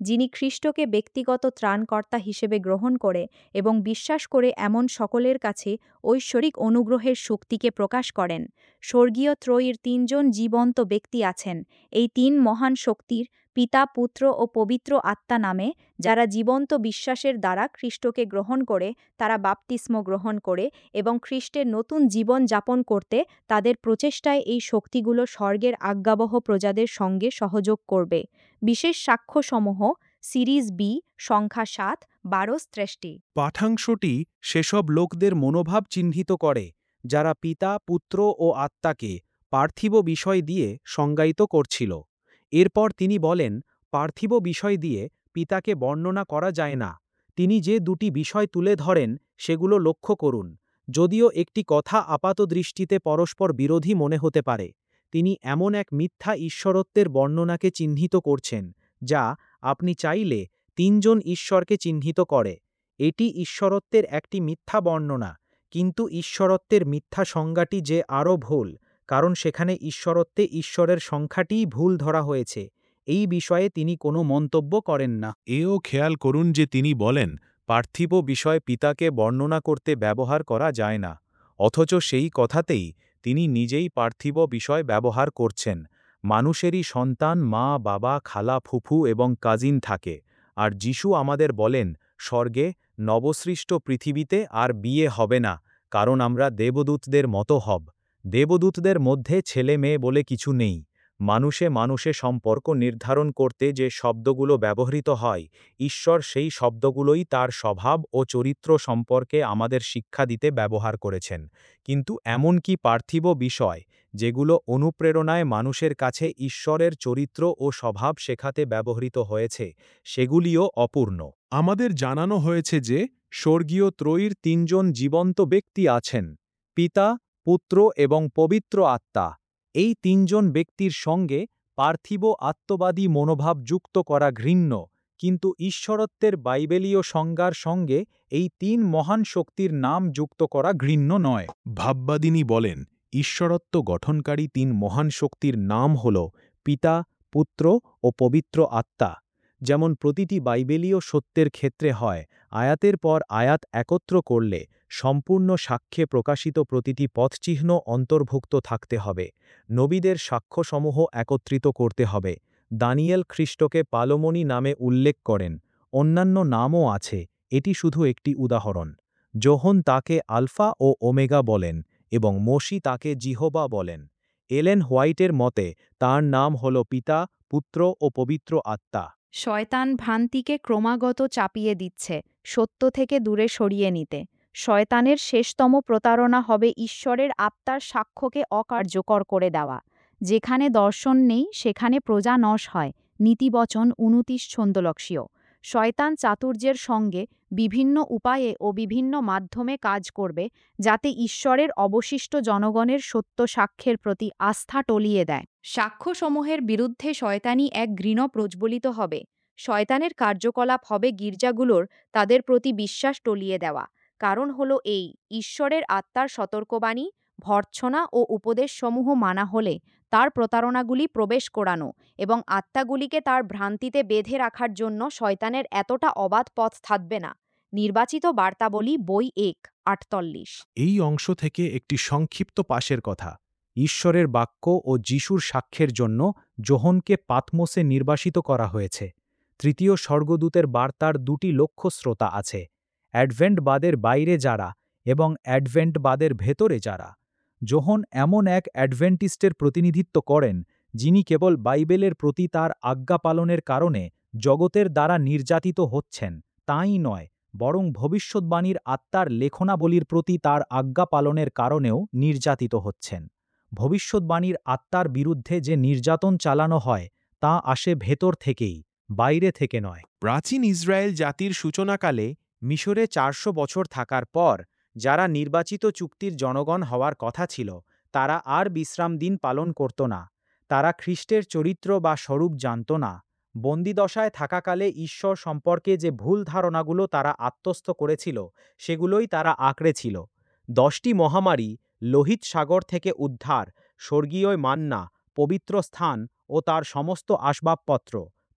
যিনি খ্রিস্টকে ব্যক্তিগত ত্রাণকর্তা হিসেবে গ্রহণ করে এবং বিশ্বাস করে এমন সকলের কাছে ঐশ্বরিক অনুগ্রহের শক্তিকে প্রকাশ করেন। স্বর্গীয় ত্রয়ীর তিনজন জীবন্ত ব্যক্তি আছেন, এই তিন মহান শক্তির পিতা, পুত্র ও পবিত্র আত্মা নামে, যারা জীবন্ত বিশ্বাসের দ্বারা খ্রিস্টকে গ্রহণ করে, তারা বাপ্তিস্ম গ্রহণ করে এবং খ্রিস্টের নতুন জীবন যাপন করতে তাদের প্রচেষ্টায় এই শক্তিগুলো স্বর্গের আজ্ঞাবহ প্রজাদের সঙ্গে সহযোগ করবে। বিশেষ সাক্ষ্যসমূহ সিরিজ বি, সংখ্যা সাত, বারো ত্রেষ্টি। পাঠাংশটি সেসব লোকদের মনোভাব চিহ্নিত করে যারা পিতা, পুত্র ও আত্মাকে পার্থিব বিষয় দিয়ে সংজ্ঞায়িত করছিল। এরপর তিনি বলেন, পার্থিব বিষয় দিয়ে পিতাকে বর্ণনা করা যায় না। তিনি যে দুটি বিষয় তুলে ধরেন সেগুলো লক্ষ্য করুন। যদিও একটি কথা আপাতদৃষ্টিতে পরস্পর বিরোধী মনে হতে পারে, তিনি এমন এক মিথ্যা ঈশ্বরত্বের বর্ণনাকে চিহ্নিত করছেন যা আপনি চাইলে তিনজন ঈশ্বরকে চিহ্নিত করে। এটি ঈশ্বরত্বের একটি মিথ্যা বর্ণনা, কিন্তু ঈশ্বরত্বের মিথ্যা সংজ্ঞাটি যে আরও ভুল, কারণ সেখানে ঈশ্বরত্বে ঈশ্বরের সংখ্যাটিই ভুল ধরা হয়েছে। এই বিষয়ে তিনি কোনো মন্তব্য করেন না। এও খেয়াল করুন যে তিনি বলেন, পার্থিব বিষয় পিতাকে বর্ণনা করতে ব্যবহার করা যায় না, অথচ সেই কথাতেই তিনি নিজেই পার্থিব বিষয় ব্যবহার করছেন। মানুষেরই সন্তান মা, বাবা, খালা, ফুফু এবং কাজিন থাকে, আর যিশু আমাদের বলেন, স্বর্গে নবসৃষ্ট পৃথিবীতে আর বিয়ে হবে না, কারণ আমরা দেবদূতদের মতো হব। দেবদূতদের মধ্যে ছেলে মেয়ে বলে কিছু নেই। মানুষে মানুষে সম্পর্ক নির্ধারণ করতে যে শব্দগুলো ব্যবহৃত হয়, ঈশ্বর সেই শব্দগুলোই তার স্বভাব ও চরিত্র সম্পর্কে আমাদের শিক্ষা দিতে ব্যবহার করেছেন। কিন্তু এমনকি পার্থিব বিষয়, যেগুলো অনুপ্রেরণায় মানুষের কাছে ঈশ্বরের চরিত্র ও স্বভাব শেখাতে ব্যবহৃত হয়েছে, সেগুলিও অপূর্ণ। আমাদের জানানো হয়েছে যে স্বর্গীয় ত্রয়ীর তিনজন জীবন্ত ব্যক্তি আছেন, পিতা, পুত্র এবং পবিত্র আত্মা। এই তিনজন ব্যক্তির সঙ্গে পার্থিব আত্মবাদী মনোভাব যুক্ত করা ঘৃণ্য, কিন্তু ঈশ্বরত্বের বাইবেলীয় সংজ্ঞার সঙ্গে এই তিন মহান শক্তির নাম যুক্ত করা ঘৃণ্য নয়। ভাববাদিনী বলেন, ঈশ্বরত্ব গঠনকারী তিন মহান শক্তির নাম হল পিতা, পুত্র ও পবিত্র আত্মা। যেমন প্রতিটি বাইবেলীয় সত্যের ক্ষেত্রে হয়, আয়াতের পর আয়াত একত্র করলে সম্পূর্ণ সাক্ষ্যে প্রকাশিত প্রতিটি পথচিহ্ন অন্তর্ভুক্ত থাকতে হবে। নবীদের সাক্ষ্যসমূহ একত্রিত করতে হবে। দানিয়েল খ্রিস্টকে পালোমনি নামে উল্লেখ করেন, অন্যান্য নামও আছে, এটি শুধু একটি উদাহরণ। যোহন তাকে আলফা ও ওমেগা বলেন এবং মসি তাকে জিহোবা বলেন। এলেন হোয়াইটের মতে তার নাম হল পিতা, পুত্র ও পবিত্র আত্মা। শয়তান ভ্রান্তিকে ক্রমাগত চাপিয়ে দিচ্ছে, সত্য থেকে দূরে সরিয়ে নিতে। শয়তানের শেষতম প্রতারণা হবে ঈশ্বরের আত্মার সাক্ষ্যকে অকার্যকর করে দেওয়া। যেখানে দর্শন নেই সেখানে প্রজা নশ হয়। নীতিবচন উনতিশ ছন্দলক্ষীয়। শয়তান চাতুর্যের সঙ্গে বিভিন্ন উপায়ে ও বিভিন্ন মাধ্যমে কাজ করবে, যাতে ঈশ্বরের অবশিষ্ট জনগণের সত্য সাক্ষ্যের প্রতি আস্থা টলিয়ে দেয়। সাক্ষ্যসমূহের বিরুদ্ধে শয়তানি এক ঘৃণ প্রজ্বলিত হবে। শয়তানের কার্যকলাপ হবে গির্জাগুলোর তাদের প্রতি বিশ্বাস টলিয়ে দেওয়া। কারণ হলো এই, ঈশ্বরের আত্মার সতর্কবাণী, ভর্ৎসনা ও উপদেশসমূহ মানা হলে তার প্রতারণাগুলি প্রবেশ করানো এবং আত্মাগুলিকে তার ভ্রান্তিতে বেঁধে রাখার জন্য শয়তানের এতটা অবাধ পথ থাকবে না। নির্বাচিত বার্তাবলী, বই এক, আটচল্লিশ। এই অংশ থেকে একটি সংক্ষিপ্ত পাশের কথা। ঈশ্বরের বাক্য ও যিশুর সাক্ষ্যের জন্য যোহনকে পাতমোসে নির্বাসিত করা হয়েছে। তৃতীয় স্বর্গদূতের বার্তার দুটি লক্ষ্য শ্রোতা আছে, অ্যাডভেন্টবাদের বাইরে যারা এবং অ্যাডভেন্টবাদের ভেতরে যারা। যোহন এমন এক অ্যাডভেন্টিস্টের প্রতিনিধিত্ব করেন যিনি কেবল বাইবেলের প্রতি তার আজ্ঞা পালনের কারণে জগতের দ্বারা নির্যাতিত হচ্ছেন, তাই নয়, বরং ভবিষ্যদ্বাণীর আত্মার লেখনাবলীর প্রতি তার আজ্ঞা পালনের কারণেও নির্যাতিত হচ্ছেন। ভবিষ্যদ্বাণীর আত্মার বিরুদ্ধে যে নির্যাতন চালানো হয় তা আসে ভেতর থেকেই, বাইরে থেকে নয়। প্রাচীন ইসরায়েল জাতির সূচনাকালে মিশরে চারশো বছর থাকার পর যারা নির্বাচিত চুক্তির জনগণ হওয়ার কথা ছিল, তারা আর বিশ্রাম দিন পালন করত না। তারা খ্রিস্টের চরিত্র বা স্বরূপ জানত না। বন্দিদশায় থাকাকালে ঈশ্বর সম্পর্কে যে ভুল ধারণাগুলো তারা আত্মস্থ করেছিল, সেগুলোই তারা আঁকড়েছিল। দশটি মহামারী, লোহিত সাগর থেকে উদ্ধার, স্বর্গীয় মান্না, পবিত্র স্থান ও তার সমস্ত আসবাবপত্র,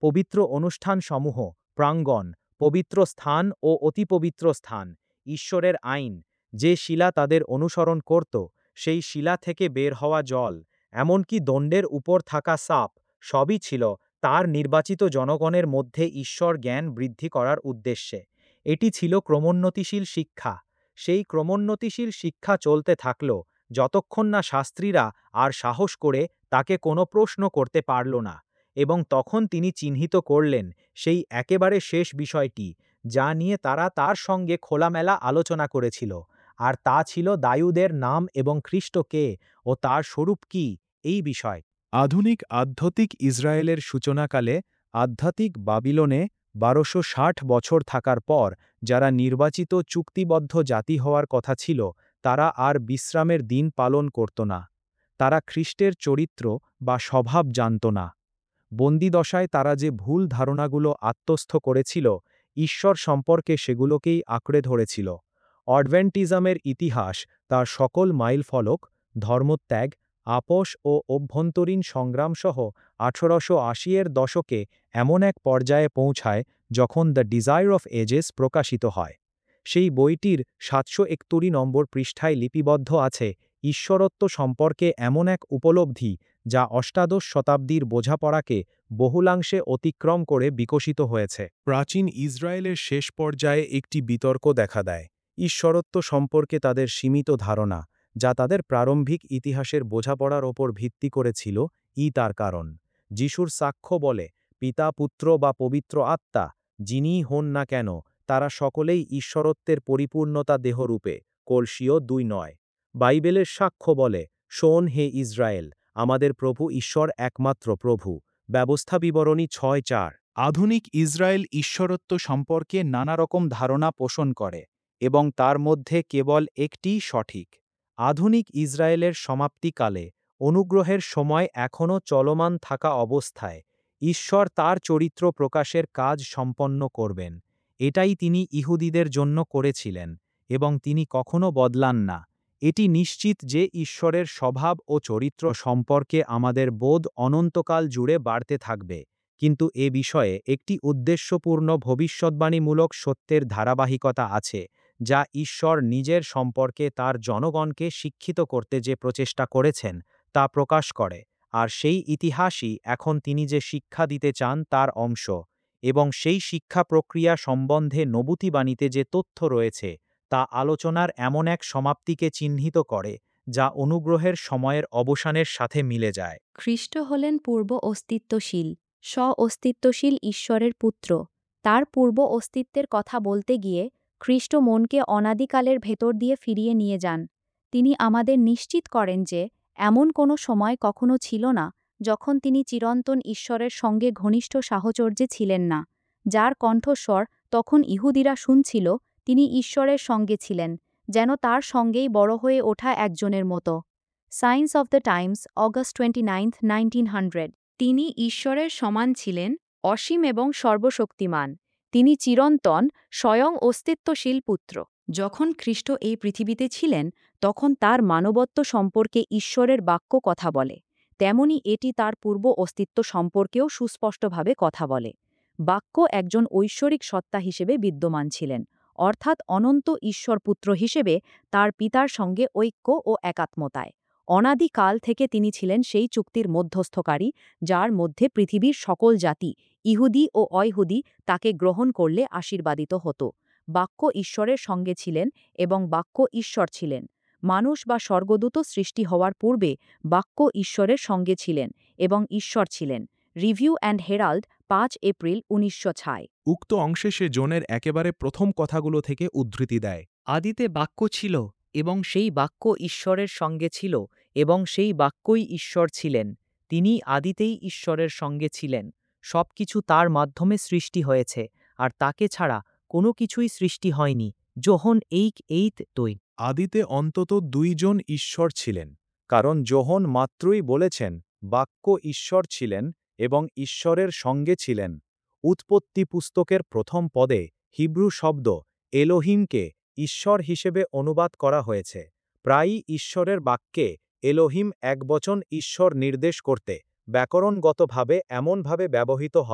পবিত্র অনুষ্ঠানসমূহ, প্রাঙ্গণ, পবিত্র স্থান ও অতিপবিত্র স্থান, ঈশ্বরের আইন, যে শিলা তাদের অনুসরণ করত, সেই শিলা থেকে বের হওয়া জল, এমনকি দণ্ডের উপর থাকা সাপ, সবই ছিল তার নির্বাচিত জনগণের মধ্যে ঈশ্বর জ্ঞান বৃদ্ধি করার উদ্দেশ্যে। এটি ছিল ক্রমোন্নতিশীল শিক্ষা। সেই ক্রমোন্নতিশীল শিক্ষা চলতে থাকল যতক্ষণ না শাস্ত্রীরা আর সাহস করে তাকে কোনো প্রশ্ন করতে পারল না, এবং তখন তিনি চিহ্নিত করলেন সেই একেবারে শেষ বিষয়টি, যা নিয়ে তারা তার সঙ্গে খোলামেলা আলোচনা করেছিল, আর তা ছিল দায়ুদের নাম এবং খ্রিস্ট কে ও তার স্বরূপ কি, এই বিষয়। আধুনিক আধ্যাত্মিক ইসরায়েলের সূচনাকালে আধ্যাত্মিক বাবিলনে বারোশো ষাট বছর থাকার পর যারা নির্বাচিত চুক্তিবদ্ধ জাতি হওয়ার কথা ছিল, তারা আর বিশ্রামের দিন পালন করত না। তারা খ্রিস্টের চরিত্র বা স্বভাব জানত না। বন্দিদশায় তারা যে ভুল ধারণাগুলো আত্মস্থ করেছিল, ঈশ্বর সম্পর্কে সেগুলোকেই আঁকড়ে ধরেছিল। অ্যাডভেন্টিজমের ইতিহাস তার সকল মাইলফলক, ধর্মত্যাগ, আপোস ও অভ্যন্তরীণ সংগ্রামসহ আঠারোশো আশি এর দশকে এমন এক পর্যায়ে পৌঁছায় যখন দ্য ডিজায়ার অফ এজেস প্রকাশিত হয়। সেই বইটির সাতশো একত্রিশ নম্বর পৃষ্ঠায় লিপিবদ্ধ আছে ঈশ্বরত্ব সম্পর্কে এমন এক উপলব্ধি যা অষ্টাদশ শতাব্দীর বোঝাপড়াকে বহুলাংশে অতিক্রম করে বিকশিত হয়েছে। প্রাচীন ইসরায়েলের শেষ পর্যায়ে একটি বিতর্ক দেখা দেয় ঈশ্বরত্ব সম্পর্কে তাদের সীমিত ধারণা, যা তাদের প্রারম্ভিক ইতিহাসের বোঝাপড়ার ওপর ভিত্তি করেছিল। ই তার কারণ যিশুর সাক্ষ্য বলে, পিতা, পুত্র বা পবিত্র আত্মা যিনিই হন না কেন, তারা সকলেই ঈশ্বরত্বের পরিপূর্ণতা দেহরূপে। কলসীয় দুই নয়। বাইবেলের সাক্ষ্য বলে, শোন হে ইসরায়েল, আমাদের প্রভু ঈশ্বর একমাত্র প্রভু। ব্যবস্থা বিবরণী ছয় চার। আধুনিক ইসরায়েল ঈশ্বরত্ব সম্পর্কে নানা রকম ধারণা পোষণ করে, এবং তার মধ্যে কেবল একটিই সঠিক। আধুনিক ইসরায়েলের সমাপ্তিকালে, অনুগ্রহের সময় এখনও চলমান থাকা অবস্থায়, ঈশ্বর তার চরিত্র প্রকাশের কাজ সম্পন্ন করবেন। এটাই তিনি ইহুদিদের জন্য করেছিলেন, এবং তিনি কখনো বদলান না। এটি নিশ্চিত যে ঈশ্বরের স্বভাব ও চরিত্র সম্পর্কে আমাদের বোধ অনন্তকাল জুড়ে বাড়তে থাকবে, কিন্তু এ বিষয়ে একটি উদ্দেশ্যপূর্ণ ভবিষ্যদ্বাণীমূলক সত্যের ধারাবাহিকতা আছে, যা ঈশ্বর নিজের সম্পর্কে তার জনগণকে শিক্ষিত করতে যে প্রচেষ্টা করেছেন তা প্রকাশ করে, আর সেই ইতিহাসই এখন তিনি যে শিক্ষা দিতে চান তার অংশ, এবং সেই শিক্ষা প্রক্রিয়া সম্বন্ধে নবুতিবাণীতে যে তথ্য রয়েছে তা আলোচনার এমন এক সমাপ্তিকে চিহ্নিত করে যা অনুগ্রহের সময়ের অবসানের সাথে মিলে যায়। খ্রিস্ট হলেন পূর্ব অস্তিত্বশীল, স্ব-অস্তিত্বশীল ঈশ্বরের পুত্র। তার পূর্ব অস্তিত্বের কথা বলতে গিয়ে খ্রিস্ট মনকে অনাদিকালের ভেতর দিয়ে ফিরিয়ে নিয়ে যান। তিনি আমাদের নিশ্চিত করেন যে এমন কোনো সময় কখনো ছিল না যখন তিনি চিরন্তন ঈশ্বরের সঙ্গে ঘনিষ্ঠ সাহচর্যে ছিলেন না। যার কণ্ঠস্বর তখন ইহুদিরা শুনছিল, তিনি ঈশ্বরের সঙ্গে ছিলেন, যেন তার সঙ্গেই বড় হয়ে ওঠা একজনের মতো। Science of the Times, August twenty ninth, nineteen hundred. তিনি ঈশ্বরের সমান ছিলেন, অসীম এবং সর্বশক্তিমান। তিনি চিরন্তন, স্বয়ং অস্তিত্বশীল পুত্র। যখন খ্রিস্ট এই পৃথিবীতে ছিলেন, তখন তার মানবত্ব সম্পর্কে ঈশ্বরের বাক্য কথা বলে। তেমনি এটি তার পূর্ব অস্তিত্ব সম্পর্কেও সুস্পষ্টভাবে কথা বলে। বাক্য একজন ঐশ্বরিক সত্তা হিসেবে বিদ্যমান ছিলেন, অর্থাৎ অনন্ত ঈশ্বরপুত্র হিসেবে তার পিতার সঙ্গে ঐক্য ও একাত্মতায়। অনাদিকাল থেকে তিনি ছিলেন সেই চুক্তির মধ্যস্থকারী, যার মধ্যে পৃথিবীর সকল জাতি, ইহুদি ও অইহুদি, তাকে গ্রহণ করলে আশীর্বাদিত হতো। বাক্য ঈশ্বরের সঙ্গে ছিলেন এবং বাক্য ঈশ্বর ছিলেন। মানুষ বা স্বর্গদূত সৃষ্টি হওয়ার পূর্বে বাক্য ঈশ্বরের সঙ্গে ছিলেন এবং ঈশ্বর ছিলেন। রিভিউ অ্যান্ড হেরাল্ড, পাঁচ এপ্রিল উনিশশো ছয়। উক্ত অংশে সে জনের একেবারে প্রথম কথাগুলো থেকে উদ্ধৃতি দেয়। আদিতে বাক্য ছিল, এবং সেই বাক্য ঈশ্বরের সঙ্গে ছিল, এবং সেই বাক্যই ঈশ্বর ছিলেন। তিনি আদিতেই ঈশ্বরের সঙ্গে ছিলেন। সব কিছু তার মাধ্যমে সৃষ্টি হয়েছে, আর তাকে ছাড়া কোনো কিছুই সৃষ্টি হয়নি। যোহন এইক এইত দুই। আদিতে অন্তত দুইজন ঈশ্বর ছিলেন, কারণ যোহন মাত্রই বলেছেন, বাক্য ঈশ্বর ছিলেন এবং ঈশ্বরের সঙ্গে ছিলেন। উৎপত্তি পুস্তকের প্রথম পদে হিব্রু শব্দ এলোহিমকে ঈশ্বর হিসেবে অনুবাদ করা হয়েছে। প্রায়ই ঈশ্বরের বাক্যে এলোহিম একবচন ঈশ্বর নির্দেশ করতে ব্যাকরণগতভাবে এমনভাবে ব্যবহৃত হয়,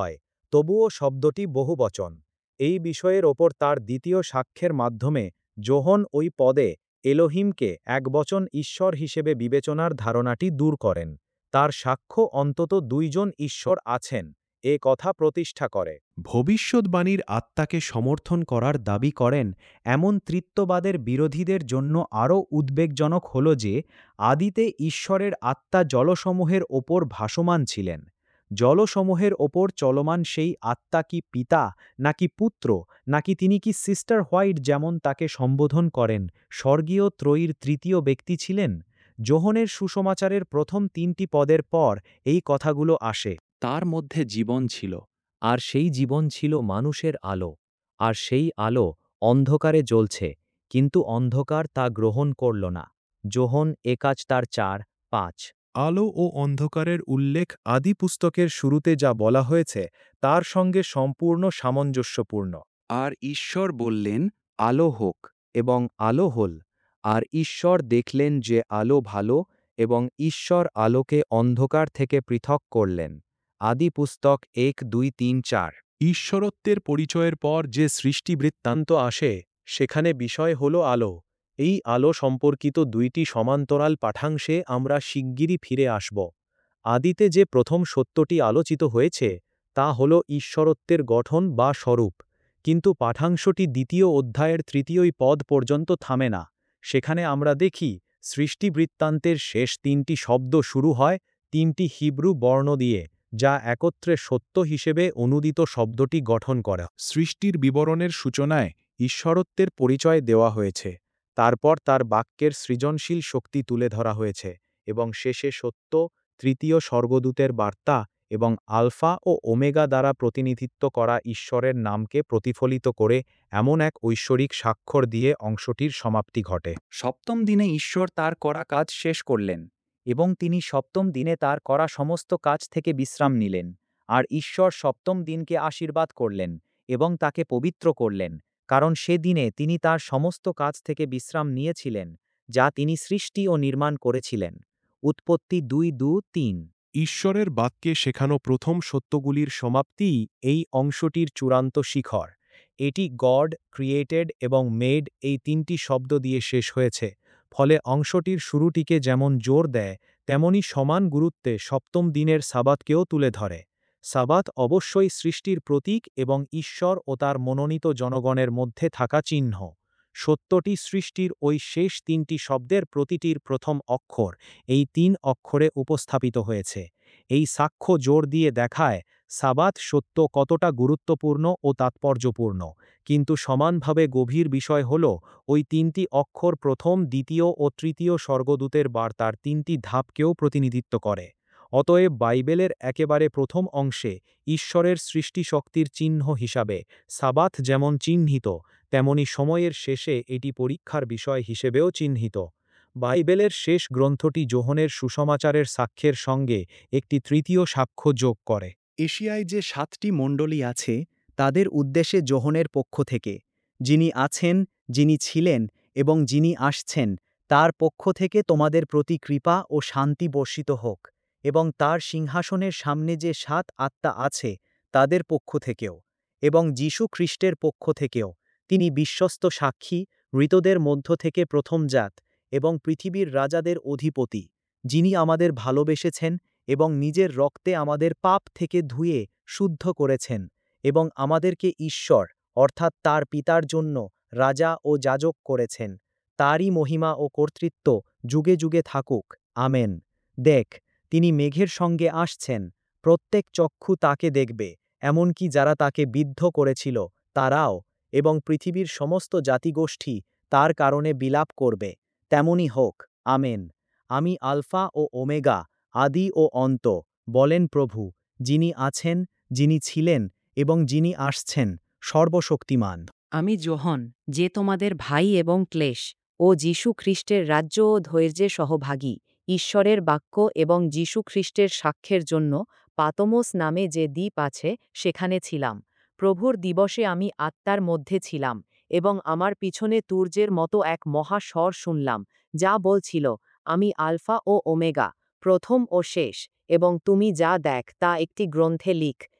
তবুও শব্দটি বহুবচন। এই বিষয়ের ওপর তার দ্বিতীয় সাক্ষ্যের মাধ্যমে যোহন ওই পদে এলোহিমকে একবচন ঈশ্বর হিসেবে বিবেচনার ধারণাটি দূর করেন। তার সাক্ষ্য অন্তত দুইজন ঈশ্বর আছেন এ কথা প্রতিষ্ঠা করে। ভবিষ্যদ্বাণীর আত্মাকে সমর্থন করার দাবি করেন এমন তৃত্ববাদের বিরোধীদের জন্য আরও উদ্বেগজনক হল যে আদিতে ঈশ্বরের আত্মা জলসমূহের ওপর ভাসমান ছিলেন। জলসমূহের ওপর চলমান সেই আত্মা কি পিতা নাকি পুত্র নাকি তিনি কি সিস্টার হোয়াইট যেমন তাকে সম্বোধন করেন স্বর্গীয় ত্রয়ীর তৃতীয় ব্যক্তি ছিলেন? যোহনের সুসমাচারের প্রথম তিনটি পদের পর এই কথাগুলো আসে। তার মধ্যে জীবন ছিল, আর সেই জীবন ছিল মানুষের আলো, আর সেই আলো অন্ধকারে জ্বলছে, কিন্তু অন্ধকার তা গ্রহণ করল না। যোহন একাজ তার চার পাঁচ। আলো ও অন্ধকারের উল্লেখ আদি পুস্তকের শুরুতে যা বলা হয়েছে তার সঙ্গে সম্পূর্ণ সামঞ্জস্যপূর্ণ। আর ঈশ্বর বললেন, আলো হোক, এবং আলো হল। আর ঈশ্বর দেখলেন যে আলো ভালো, এবং ঈশ্বর আলোকে অন্ধকার থেকে পৃথক করলেন। আদি পুস্তক এক দুই তিন চার। ঈশ্বরত্বের পরিচয়ের পর যে সৃষ্টি বৃত্তান্ত আসে সেখানে বিষয় হল আলো। এই আলো সম্পর্কিত দুইটি সমান্তরাল পাঠাংশে আমরা শিগগিরই ফিরে আসব। আদিতে যে প্রথম সত্যটি আলোচিত হয়েছে তা হল ঈশ্বরত্বের গঠন বা স্বরূপ, কিন্তু পাঠাংশটি দ্বিতীয় অধ্যায়ের তৃতীয়ই পদ পর্যন্ত থামে না। সেখানে আমরা দেখি সৃষ্টি বৃত্তান্তের শেষ তিনটি শব্দ শুরু হয় তিনটি হিব্রু বর্ণ দিয়ে, যা একত্রে সত্য হিসেবে অনুদিত শব্দটি গঠন করে। সৃষ্টির বিবরণের সূচনায় ঈশ্বরত্বের পরিচয় দেওয়া হয়েছে, তারপর তার বাক্যের সৃজনশীল শক্তি তুলে ধরা হয়েছে, এবং শেষে সত্য, তৃতীয় স্বর্গদূতের বার্তা এবং আলফা ও ওমেগা দ্বারা প্রতিনিধিত্ব করা ঈশ্বরের নামকে প্রতিফলিত করে এমন এক ঐশ্বরিক স্বাক্ষর দিয়ে অংশটির সমাপ্তি ঘটে। সপ্তম দিনে ঈশ্বর তার করা কাজ শেষ করলেন, এবং তিনি সপ্তম দিনে তার করা সমস্ত কাজ থেকে বিশ্রাম নিলেন। আর ঈশ্বর সপ্তম দিনকে আশীর্বাদ করলেন এবং তাকে পবিত্র করলেন, কারণ সে দিনে তিনি তার সমস্ত কাজ থেকে বিশ্রাম নিয়েছিলেন যা তিনি সৃষ্টি ও নির্মাণ করেছিলেন। উৎপত্তি দুই দু তিন। ঈশ্বরের বাক্যে শেখানো প্রথম সত্যগুলির সমাপ্তিই এই অংশটির চূড়ান্ত শিখর। এটি গড, ক্রিয়েটেড এবং মেড এই তিনটি শব্দ দিয়ে শেষ হয়েছে, ফলে অংশটির শুরুটিকে যেমন জোর দেয় তেমনি সমান গুরুত্বে সপ্তম দিনের সাবাতকেও তুলে ধরে। সাবাত অবশ্যই সৃষ্টির প্রতীক এবং ঈশ্বর ও তার মনোনীত জনগণের মধ্যে থাকা চিহ্ন। সত্যটি সৃষ্টির ওই শেষ তিনটি শব্দের প্রতিটির প্রথম অক্ষর এই তিন অক্ষরে উপস্থাপিত হয়েছে। এই সাক্ষ্য জোর দিয়ে দেখায় সাবাত সত্য কতটা গুরুত্বপূর্ণ ও তাৎপর্যপূর্ণ, কিন্তু সমানভাবে গভীর বিষয় হল ওই তিনটি অক্ষর প্রথম, দ্বিতীয় ও তৃতীয় স্বর্গদূতের বার্তার তিনটি ধাপকেও প্রতিনিধিত্ব করে। অতএব বাইবেলের একেবারে প্রথম অংশে ঈশ্বরের সৃষ্টিশক্তির চিহ্ন হিসাবে সাবাত যেমন চিহ্নিত, তেমনি সময়ের শেষে এটি পরীক্ষার বিষয় হিসেবেও চিহ্নিত। বাইবেলের শেষ গ্রন্থটি যোহনের সুসমাচারের সাক্ষ্যের সঙ্গে একটি তৃতীয় সাক্ষ্য যোগ করে। এশিয়ায় যে সাতটি মণ্ডলী আছে তাদের উদ্দেশ্যে যোহনের পক্ষ থেকে, যিনি আছেন, যিনি ছিলেন এবং যিনি আসছেন, তার পক্ষ থেকে তোমাদের প্রতি কৃপা ও শান্তি বর্ষিত হোক, এবং তার সিংহাসনের সামনে যে সাত আত্মা আছে তাদের পক্ষ থেকেও, এবং যীশু খ্রিস্টের পক্ষ থেকেও। তিনি বিশ্বস্ত সাক্ষী, মৃতদের মধ্য থেকে প্রথমজাত এবং পৃথিবীর রাজাদের অধিপতি, যিনি আমাদের ভালোবেসেছেন এবং নিজের রক্তে আমাদের পাপ থেকে ধুয়ে শুদ্ধ করেছেন, এবং আমাদেরকে ঈশ্বর অর্থাৎ তার পিতার জন্য রাজা ও যাজক করেছেন। তারই মহিমা ও কর্তৃত্ব যুগে যুগে থাকুক, আমেন। দেখ, তিনি মেঘের সঙ্গে আসছেন, প্রত্যেক চক্ষু তাকে দেখবে, এমনকি যারা তাকে বিদ্ধ করেছিল তারাও, এবং পৃথিবীর সমস্ত জাতিগোষ্ঠী তার কারণে বিলাপ করবে। তেমনি হোক, আমেন। আমি আলফা ও ওমেগা, আদি ও অন্ত, বলেন প্রভু, যিনি আছেন, যিনি ছিলেন এবং যিনি আসছেন, সর্বশক্তিমান। আমি যোহন, যে তোমাদের ভাই এবং ক্লেশ ও যীশু খ্রিস্টের রাজ্য ও ধৈর্যে সহভাগী, ঈশ্বরের বাক্য এবং যীশু খ্রিস্টের সাক্ষ্যের জন্য পাতমোস নামে যে দ্বীপ আছে সেখানে ছিলাম। প্রভুর দিবসে আমি আত্মার মধ্যে ছিলাম, এবং আমার পিছনে তুর্যের মতো এক মহা স্বর শুনলাম, যা বলছিল, আমি আলফা ও ওমেগা, প্রথম ও শেষ, এবং তুমি যা দেখ তা একটি গ্রন্থে লিখ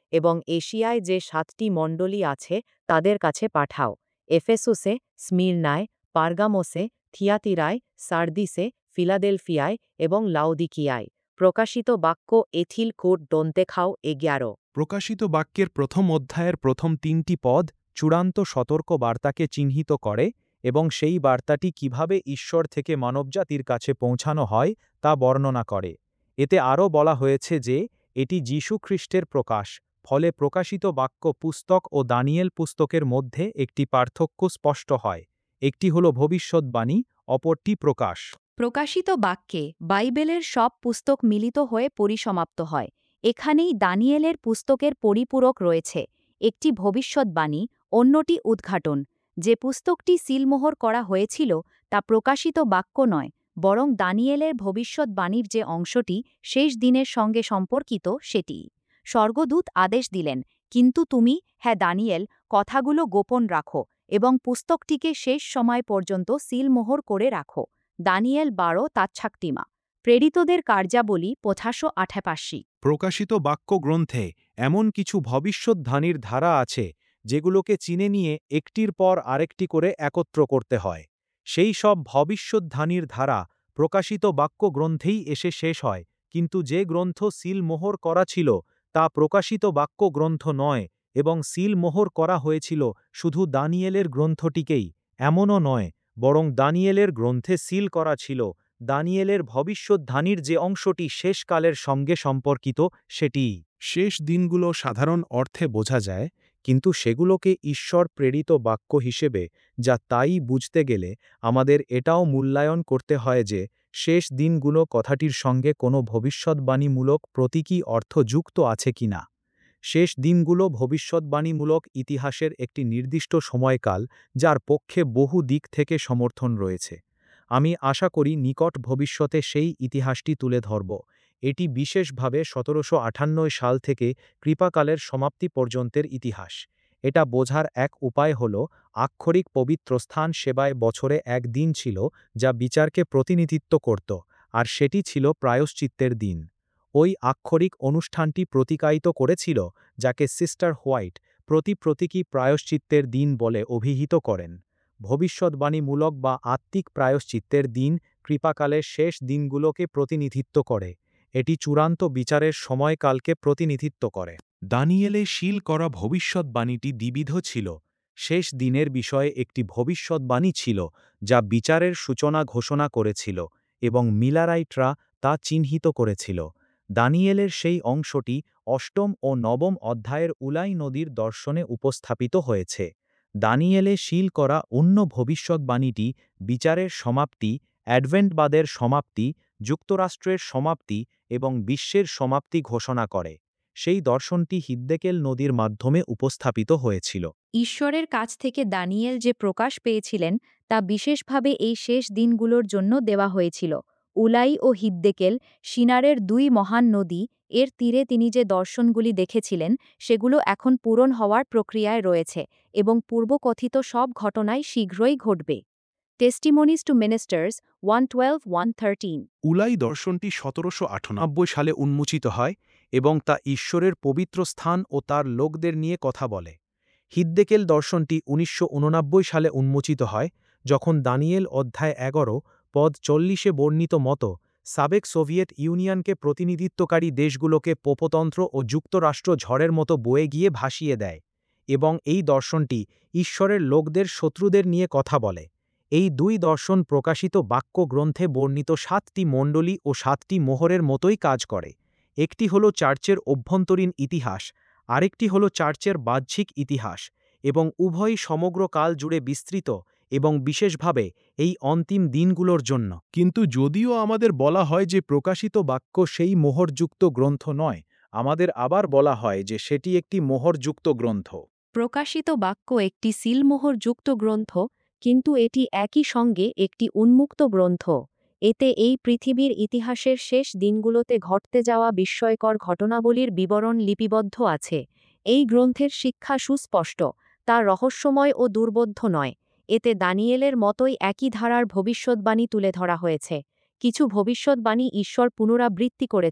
এবং এশিয়ায় যে সাতটি মণ্ডলী আছে তাদের কাছে পাঠাও, এফেসুসে, স্মিরনায়, পার্গামোসে, থিয়াতিরায়, সার্দিসে, ফিলাডেলফিয়ায় এবং লাউদিকিয়ায়। প্রকাশিত বাক্য এথিল কোড দন্তেখাও এগারো। প্রকাশিত বাক্যের প্রথম অধ্যায়ের প্রথম তিনটি পদ চূড়ান্ত সতর্ক বার্তাকে চিহ্নিত করে এবং সেই বার্তাটি কিভাবে ঈশ্বর থেকে মানবজাতির কাছে পৌঁছানো হয় তা বর্ণনা করে। এতে আরও বলা হয়েছে যে এটি যীশু খ্রিস্টের প্রকাশ, ফলে প্রকাশিত বাক্য পুস্তক ও দানিয়েল পুস্তকের মধ্যে একটি পার্থক্য স্পষ্ট হয়। একটি হল ভবিষ্যদ্বাণী, অপরটি প্রকাশ। প্রকাশিত বাক্যে বাইবেলের সব পুস্তক মিলিত হয়ে পরিসমাপ্ত হয়। এখানেই দানিয়েলের পুস্তকের পরিপূরক রয়েছে, একটি ভবিষ্যদ্বাণী, অন্যটি উদ্ঘাটন। যে পুস্তকটি সিলমোহর করা হয়েছিল তা প্রকাশিত বাক্য নয়, বরং দানিয়েলের ভবিষ্যদ্বাণীর যে অংশটি শেষ দিনের সঙ্গে সম্পর্কিত সেটি। স্বর্গদূত আদেশ দিলেন, কিন্তু তুমি, হ্যাঁ দানিয়েল, কথাগুলো গোপন রাখো এবং পুস্তকটিকে শেষ সময় পর্যন্ত সিলমোহর করে রাখো। দানিয়েল বারো তাচ্ছাক্তিমা। প্রেরিতদের কার্যাবলী পঁচাশো আঠাপাশি। প্রকাশিত বাক্য গ্রন্থে এমন কিছু ভবিষ্যদ্বাণীর ধারা আছে যেগুলোকে চিনে নিয়ে একটির পর আরেকটি করে একত্র করতে হয়। সেই সব ভবিষ্যদ্বাণীর ধারা প্রকাশিত বাক্য গ্রন্থেই এসে শেষ হয়, কিন্তু যে গ্রন্থ সিলমোহর করা ছিল তা প্রকাশিত বাক্য গ্রন্থ নয় এবং সিলমোহর করা হয়েছিল শুধু দানিয়েলের গ্রন্থটিকেই। এমনও নয়, বরং দানিয়েলের গ্রন্থে সিল করা ছিল দানিয়েলের ভবিষ্যদ্বাণীর যে অংশটি শেষকালের সঙ্গে সম্পর্কিত সেটিই। শেষ দিনগুলো সাধারণ অর্থে বোঝা যায়, কিন্তু সেগুলোকে ঈশ্বর প্রেরিত বাক্য হিসেবে যা তাই বুঝতে গেলে আমাদের এটাও মূল্যায়ন করতে হয় যে শেষ দিনগুলো কথাটির সঙ্গে কোনো ভবিষ্যদ্বাণীমূলক প্রতীকী অর্থ যুক্ত আছে কিনা। শেষ দিনগুলো ভবিষ্যদ্বাণীমূলক ইতিহাসের একটি নির্দিষ্ট সময়কাল যার পক্ষে বহু দিক থেকে সমর্থন রয়েছে। আমি আশা করি নিকট ভবিষ্যতে সেই ইতিহাসটি তুলে ধরব। এটি বিশেষভাবে সতেরোশো আটানব্বই সাল থেকে কৃপাকালের সমাপ্তি পর্যন্তের ইতিহাস। এটা বোঝার এক উপায় হল আক্ষরিক পবিত্রস্থান সেবায় বছরে এক দিন ছিল যা বিচারকে প্রতিনিধিত্ব করত, আর সেটি ছিল প্রায়শ্চিত্তের দিন। ওই আক্ষরিক অনুষ্ঠানটি প্রতিকায়িত করেছিল যাকে সিস্টার হোয়াইট প্রতি প্রতীকী প্রায়শ্চিত্তের দিন বলে অভিহিত করেন। ভবিষ্যদ্বাণীমূলক বা আত্মিক প্রায়শ্চিত্তের দিন কৃপাকালের শেষ দিনগুলোকে প্রতিনিধিত্ব করে। এটি চূড়ান্ত বিচারের সময়কালকে প্রতিনিধিত্ব করে। দানিয়েলে সিল করা ভবিষ্যদ্বাণীটি দ্বিবিধ ছিল। শেষ দিনের বিষয়ে একটি ভবিষ্যদ্বাণী ছিল যা বিচারের সূচনা ঘোষণা করেছিল এবং মিলারাইটরা তা চিহ্নিত করেছিল। দানিয়েলের সেই অংশটি অষ্টম ও নবম অধ্যায়ের উলাই নদীর দর্শনে উপস্থাপিত হয়েছে। দানিয়েলে সিল করা অন্য ভবিষ্যদ্বাণীটি বিচারের সমাপ্তি, অ্যাডভেন্টবাদের সমাপ্তি, যুক্তরাষ্ট্রের সমাপ্তি এবং বিশ্বের সমাপ্তি ঘোষণা করে। সেই দর্শনটি হিদ্দেকেল নদীর মাধ্যমে উপস্থাপিত হয়েছিল। ঈশ্বরের কাছ থেকে দানিয়েল যে প্রকাশ পেয়েছিলেন তা বিশেষভাবে এই শেষ দিনগুলোর জন্য দেওয়া হয়েছিল। উলাই ও হিদ্দেকেল, সিনারের দুই মহান নদী, এর তীরে তিনি যে দর্শনগুলি দেখেছিলেন সেগুলো এখন পূরণ হওয়ার প্রক্রিয়ায় রয়েছে এবং পূর্বকথিত সব ঘটনাই শীঘ্রই ঘটবে। Testimonies to Ministers one twelve one thirteen. উলাই দর্শনটি সতেরোশো আটানব্বই সালে উন্মোচিত হয় এবং তা ঈশ্বরের পবিত্র স্থান ও তার লোকদের নিয়ে কথা বলে। হিদ্দেকেল দর্শনটি উনিশশো উননব্বই সালে উন্মোচিত হয়, যখন দানিয়েল অধ্যায় এগারো পদ চল্লিশে বর্ণিত মতো সাবেক সোভিয়েত ইউনিয়নকে প্রতিনিধিত্বকারী দেশগুলোকে পোপতন্ত্র ও যুক্তরাষ্ট্র ঝড়ের মতো বয়ে গিয়ে ভাসিয়ে দেয়, এবং এই দর্শনটি ঈশ্বরের লোকদের শত্রুদের নিয়ে কথা বলে। এই দুই দর্শন প্রকাশিত বাক্য গ্রন্থে বর্ণিত সাতটি মণ্ডলী ও সাতটি মোহরের মতোই কাজ করে। একটি হল চার্চের অভ্যন্তরীণ ইতিহাস, আরেকটি হল চার্চের বাহ্যিক ইতিহাস, এবং উভয়ই সমগ্র কাল জুড়ে বিস্তৃত এবং বিশেষভাবে এই অন্তিম দিনগুলোর জন্য। কিন্তু যদিও আমাদের বলা হয় যে প্রকাশিত বাক্য সেই মোহরযুক্ত গ্রন্থ নয়, আমাদের আবার বলা হয় যে সেটি একটি মোহরযুক্ত গ্রন্থ। প্রকাশিত বাক্য একটি সিলমোহরযুক্ত গ্রন্থ, কিন্তু এটি একই সঙ্গে একটি উন্মুক্ত গ্রন্থ। এতে এই পৃথিবীর ইতিহাসের শেষ দিনগুলোতে ঘটতে যাওয়া বিস্ময়কর ঘটনাবলীর বিবরণ লিপিবদ্ধ আছে। এই গ্রন্থের শিক্ষা সুস্পষ্ট, তা রহস্যময় ও দুর্বোধ্য নয়। এতে দানিয়েলের মতোই একই ধারার ভবিষ্যদ্বাণী তুলে ধরা হয়েছে। কিছু ভবিষ্যদ্বাণী ঈশ্বর পুনরাবৃত্তি করেছেন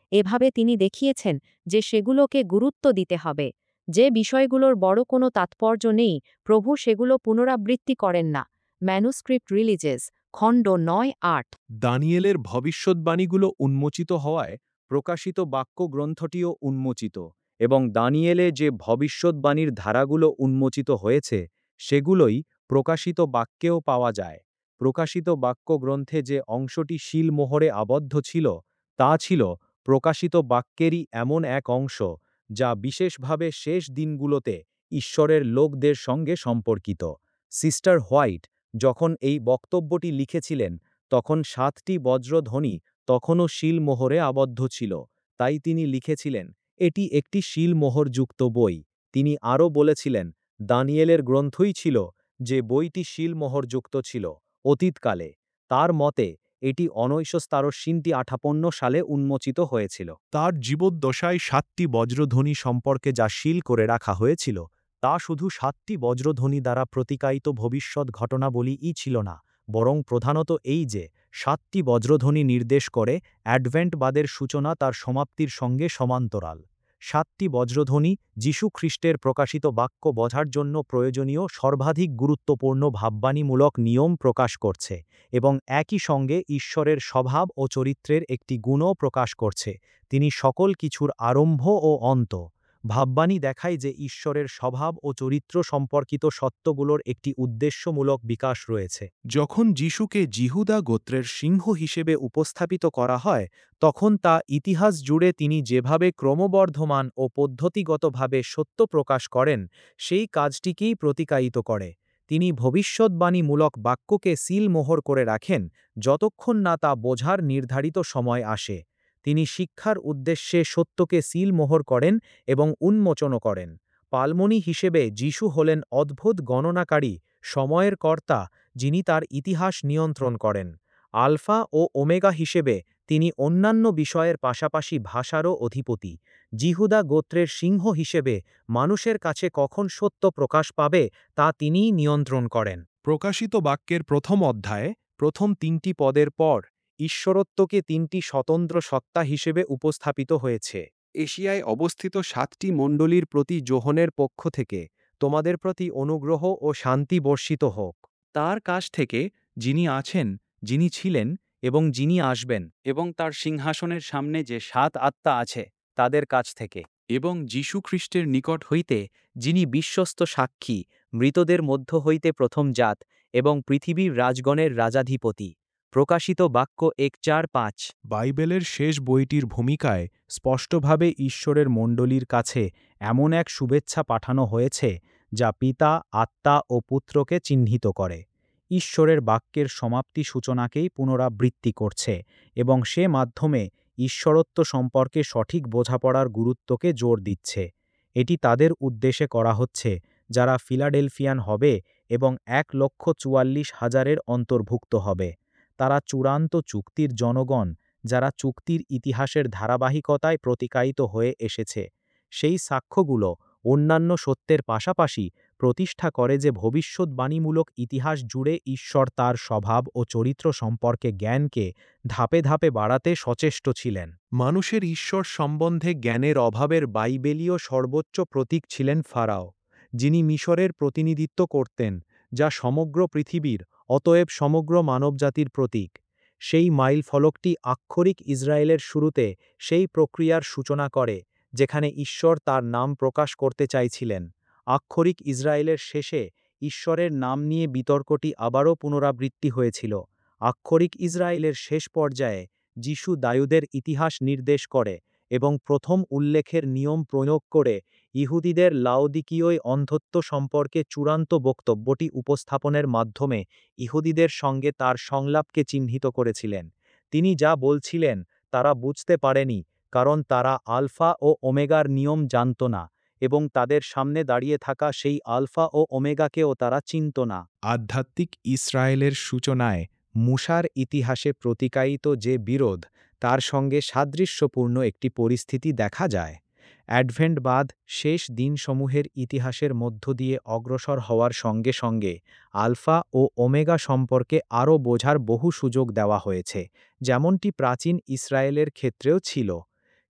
এভাবে তিনি দেখিয়েছেন যে সেগুলোকে গুরুত্ব দিতে হবে। যে বিষয়গুলোর বড় কোনো তাৎপর্য নেই, প্রভু সেগুলো পুনরাবৃত্তি করেন না। ম্যানুস্ক্রিপ্ট রিলিজেস, খণ্ড নয় আট। দানিয়েলের ভবিষ্যদ্বাণীগুলো উন্মোচিত হওয়ায় প্রকাশিত বাক্য গ্রন্থটিও উন্মোচিত, এবং দানিয়েলে যে ভবিষ্যদ্বাণীর ধারাগুলো উন্মোচিত হয়েছে সেগুলোই প্রকাশিত বাক্যেও পাওয়া যায়। প্রকাশিত বাক্য গ্রন্থে যে অংশটি শিলমোহরে আবদ্ধ ছিল তা ছিল প্রকাশিত বাক্যেরই এমন এক অংশ যা বিশেষভাবে শেষ দিনগুলোতে ঈশ্বরের লোকদের সঙ্গে সম্পর্কিত। সিস্টার হোয়াইট যখন এই বক্তব্যটি লিখেছিলেন তখন সাতটি বজ্রধ্বনি তখনও শিলমোহরে আবদ্ধ ছিল, তাই তিনি লিখেছিলেন, এটি একটি শিলমোহরযুক্ত বই। তিনি আরও বলেছিলেন, দানিয়েলের গ্রন্থই ছিল যে বইটি শিলমোহরযুক্ত ছিল অতীতকালে। তার মতে এটি ঊনৈশশো আটান্ন সালে উন্মোচিত হয়েছিল। তার জীবদ্দশায় সাতটি বজ্রধ্বনি সম্পর্কে যা শিল করে রাখা হয়েছিল তা শুধু সাতটি বজ্রধ্বনি দ্বারা প্রতিকায়িত ভবিষ্যৎ ঘটনাবলীই ছিল না, বরং প্রধানত এই যে সাতটি বজ্রধ্বনি নির্দেশ করে অ্যাডভেন্টবাদের সূচনা তার সমাপ্তির সঙ্গে সমান্তরাল। সাতটি বজ্রধ্বনি যীশু খ্রিস্টের প্রকাশিত বাক্য বোঝার জন্য প্রয়োজনীয় সর্বাধিক গুরুত্বপূর্ণ ভাববাণীমূলক নিয়ম প্রকাশ করছে, এবং একই সঙ্গে ঈশ্বরের স্বভাব ও চরিত্রের একটি গুণও প্রকাশ করছে। তিনি সকল কিছুর আরম্ভ ও অন্ত। ভাববাণী দেখায় যে ঈশ্বরের স্বভাব ও চরিত্র সম্পর্কিত সত্যগুলোর একটি উদ্দেশ্যমূলক বিকাশ রয়েছে। যখন যিশুকে জিহুদা গোত্রের সিংহ হিসেবে উপস্থাপিত করা হয় তখন তা ইতিহাস জুড়ে তিনি যেভাবে ক্রমবর্ধমান ও পদ্ধতিগতভাবে সত্য প্রকাশ করেন সেই কাজটিকেই প্রতিকায়িত করে। তিনি ভবিষ্যদ্বাণীমূলক বাক্যকে সিলমোহর করে রাখেন যতক্ষণ না তা বোঝার নির্ধারিত সময় আসে। তিনি শিক্ষার উদ্দেশ্যে সত্যকে সিলমোহর করেন এবং উন্মোচনও করেন। পালমনি হিসেবে যিশু হলেন অদ্ভুত গণনাকারী, সময়ের কর্তা, যিনি তার ইতিহাস নিয়ন্ত্রণ করেন। আলফা ও ওমেগা হিসেবে তিনি অন্যান্য বিষয়ের পাশাপাশি ভাষারও অধিপতি। জিহুদা গোত্রের সিংহ হিসেবে মানুষের কাছে কখন সত্য প্রকাশ পাবে তা তিনিই নিয়ন্ত্রণ করেন। প্রকাশিত বাক্যের প্রথম অধ্যায়ে প্রথম তিনটি পদের পর ঈশ্বরত্বকে তিনটি স্বতন্ত্র সত্তা হিসেবে উপস্থাপিত হয়েছে। এশিয়ায় অবস্থিত সাতটি মণ্ডলীর প্রতি যোহনের পক্ষ থেকে তোমাদের প্রতি অনুগ্রহ ও শান্তি বর্ষিত হোক। তার কাছ থেকে যিনি আছেন, যিনি ছিলেন এবং যিনি আসবেন, এবং তার সিংহাসনের সামনে যে সাত আত্মা আছে তাদের কাছ থেকে, এবং যীশু খ্রিস্টের নিকট হইতে যিনি বিশ্বস্ত সাক্ষী, মৃতদের মধ্য হইতে প্রথম জাত এবং পৃথিবীর রাজগণের রাজাধিপতি। প্রকাশিত বাক্য এক চার পাঁচ। বাইবেলের শেষ বইটির ভূমিকায় স্পষ্টভাবে ঈশ্বরের মণ্ডলীর কাছে এমন এক শুভেচ্ছা পাঠানো হয়েছে যা পিতা, আত্মা ও পুত্রকে চিহ্নিত করে। ঈশ্বরের বাক্যের সমাপ্তি সূচনাকেই পুনরাবৃত্তি করছে এবং সে মাধ্যমে ঈশ্বরত্ব সম্পর্কে সঠিক বোঝাপড়ার গুরুত্বকে জোর দিচ্ছে। এটি তাদের উদ্দেশ্যে করা হচ্ছে যারা ফিলাডেলফিয়ান হবে এবং এক লক্ষ চুয়াল্লিশ হাজারের অন্তর্ভুক্ত হবে। তারা চূড়ান্ত চুক্তির জনগণ, যারা চুক্তির ইতিহাসের ধারাবাহিকতায় প্রতিকায়িত হয়ে এসেছে। সেই সাক্ষ্যগুলো অন্যান্য সত্যের পাশাপাশি প্রতিষ্ঠা করে যে ভবিষ্যদ্বাণীমূলক ইতিহাস জুড়ে ঈশ্বর তার স্বভাব ও চরিত্র সম্পর্কে জ্ঞানকে ধাপে ধাপে বাড়াতে সচেষ্ট ছিলেন। মানুষের ঈশ্বর সম্বন্ধে জ্ঞানের অভাবের বাইবেলীয় সর্বোচ্চ প্রতীক ছিলেন ফারাও, যিনি মিশরের প্রতিনিধিত্ব করতেন, যা সমগ্র পৃথিবীর, অতএব সমগ্র মানবজাতির প্রতীক। সেই মাইল ফলকটি আক্ষরিক ইসরায়েলের শুরুতে সেই প্রক্রিয়ার সূচনা করে যেখানে ঈশ্বর তার নাম প্রকাশ করতে চাইছিলেন। আক্ষরিক ইসরায়েলের শেষে ঈশ্বরের নাম নিয়ে বিতর্কটি আবারও পুনরাবৃত্তি হয়েছিল। আক্ষরিক ইসরায়েলের শেষ পর্যায়ে যিশু দায়ুদের ইতিহাস নির্দেশ করে এবং প্রথম উল্লেখের নিয়ম প্রয়োগ করে ইহুদিদের লাওদিকীয় অন্ধত্ব সম্পর্কে চূড়ান্ত বক্তব্যটি উপস্থাপনের মাধ্যমে ইহুদিদের সঙ্গে তার সংলাপকে চিহ্নিত করেছিলেন। তিনি যা বলছিলেন তারা বুঝতে পারেনি, কারণ তারা আলফা ও ওমেগার নিয়ম জানত না, এবং তাদের সামনে দাঁড়িয়ে থাকা সেই আলফা ও ওমেগাকেও তারা চিনত না। আধ্যাত্মিক ইসরায়েলের সূচনায় মুসার ইতিহাসে প্রতিকায়িত যে বিরোধ, তার সঙ্গে সাদৃশ্যপূর্ণ একটি পরিস্থিতি দেখা যায়। অ্যাডভেন্টবাদ শেষ দিনসমূহের ইতিহাসের মধ্য দিয়ে অগ্রসর হওয়ার সঙ্গে সঙ্গে আলফা ও ওমেগা সম্পর্কে আরও বোঝার বহু সুযোগ দেওয়া হয়েছে, যেমনটি প্রাচীন ইসরায়েলের ক্ষেত্রেও ছিল।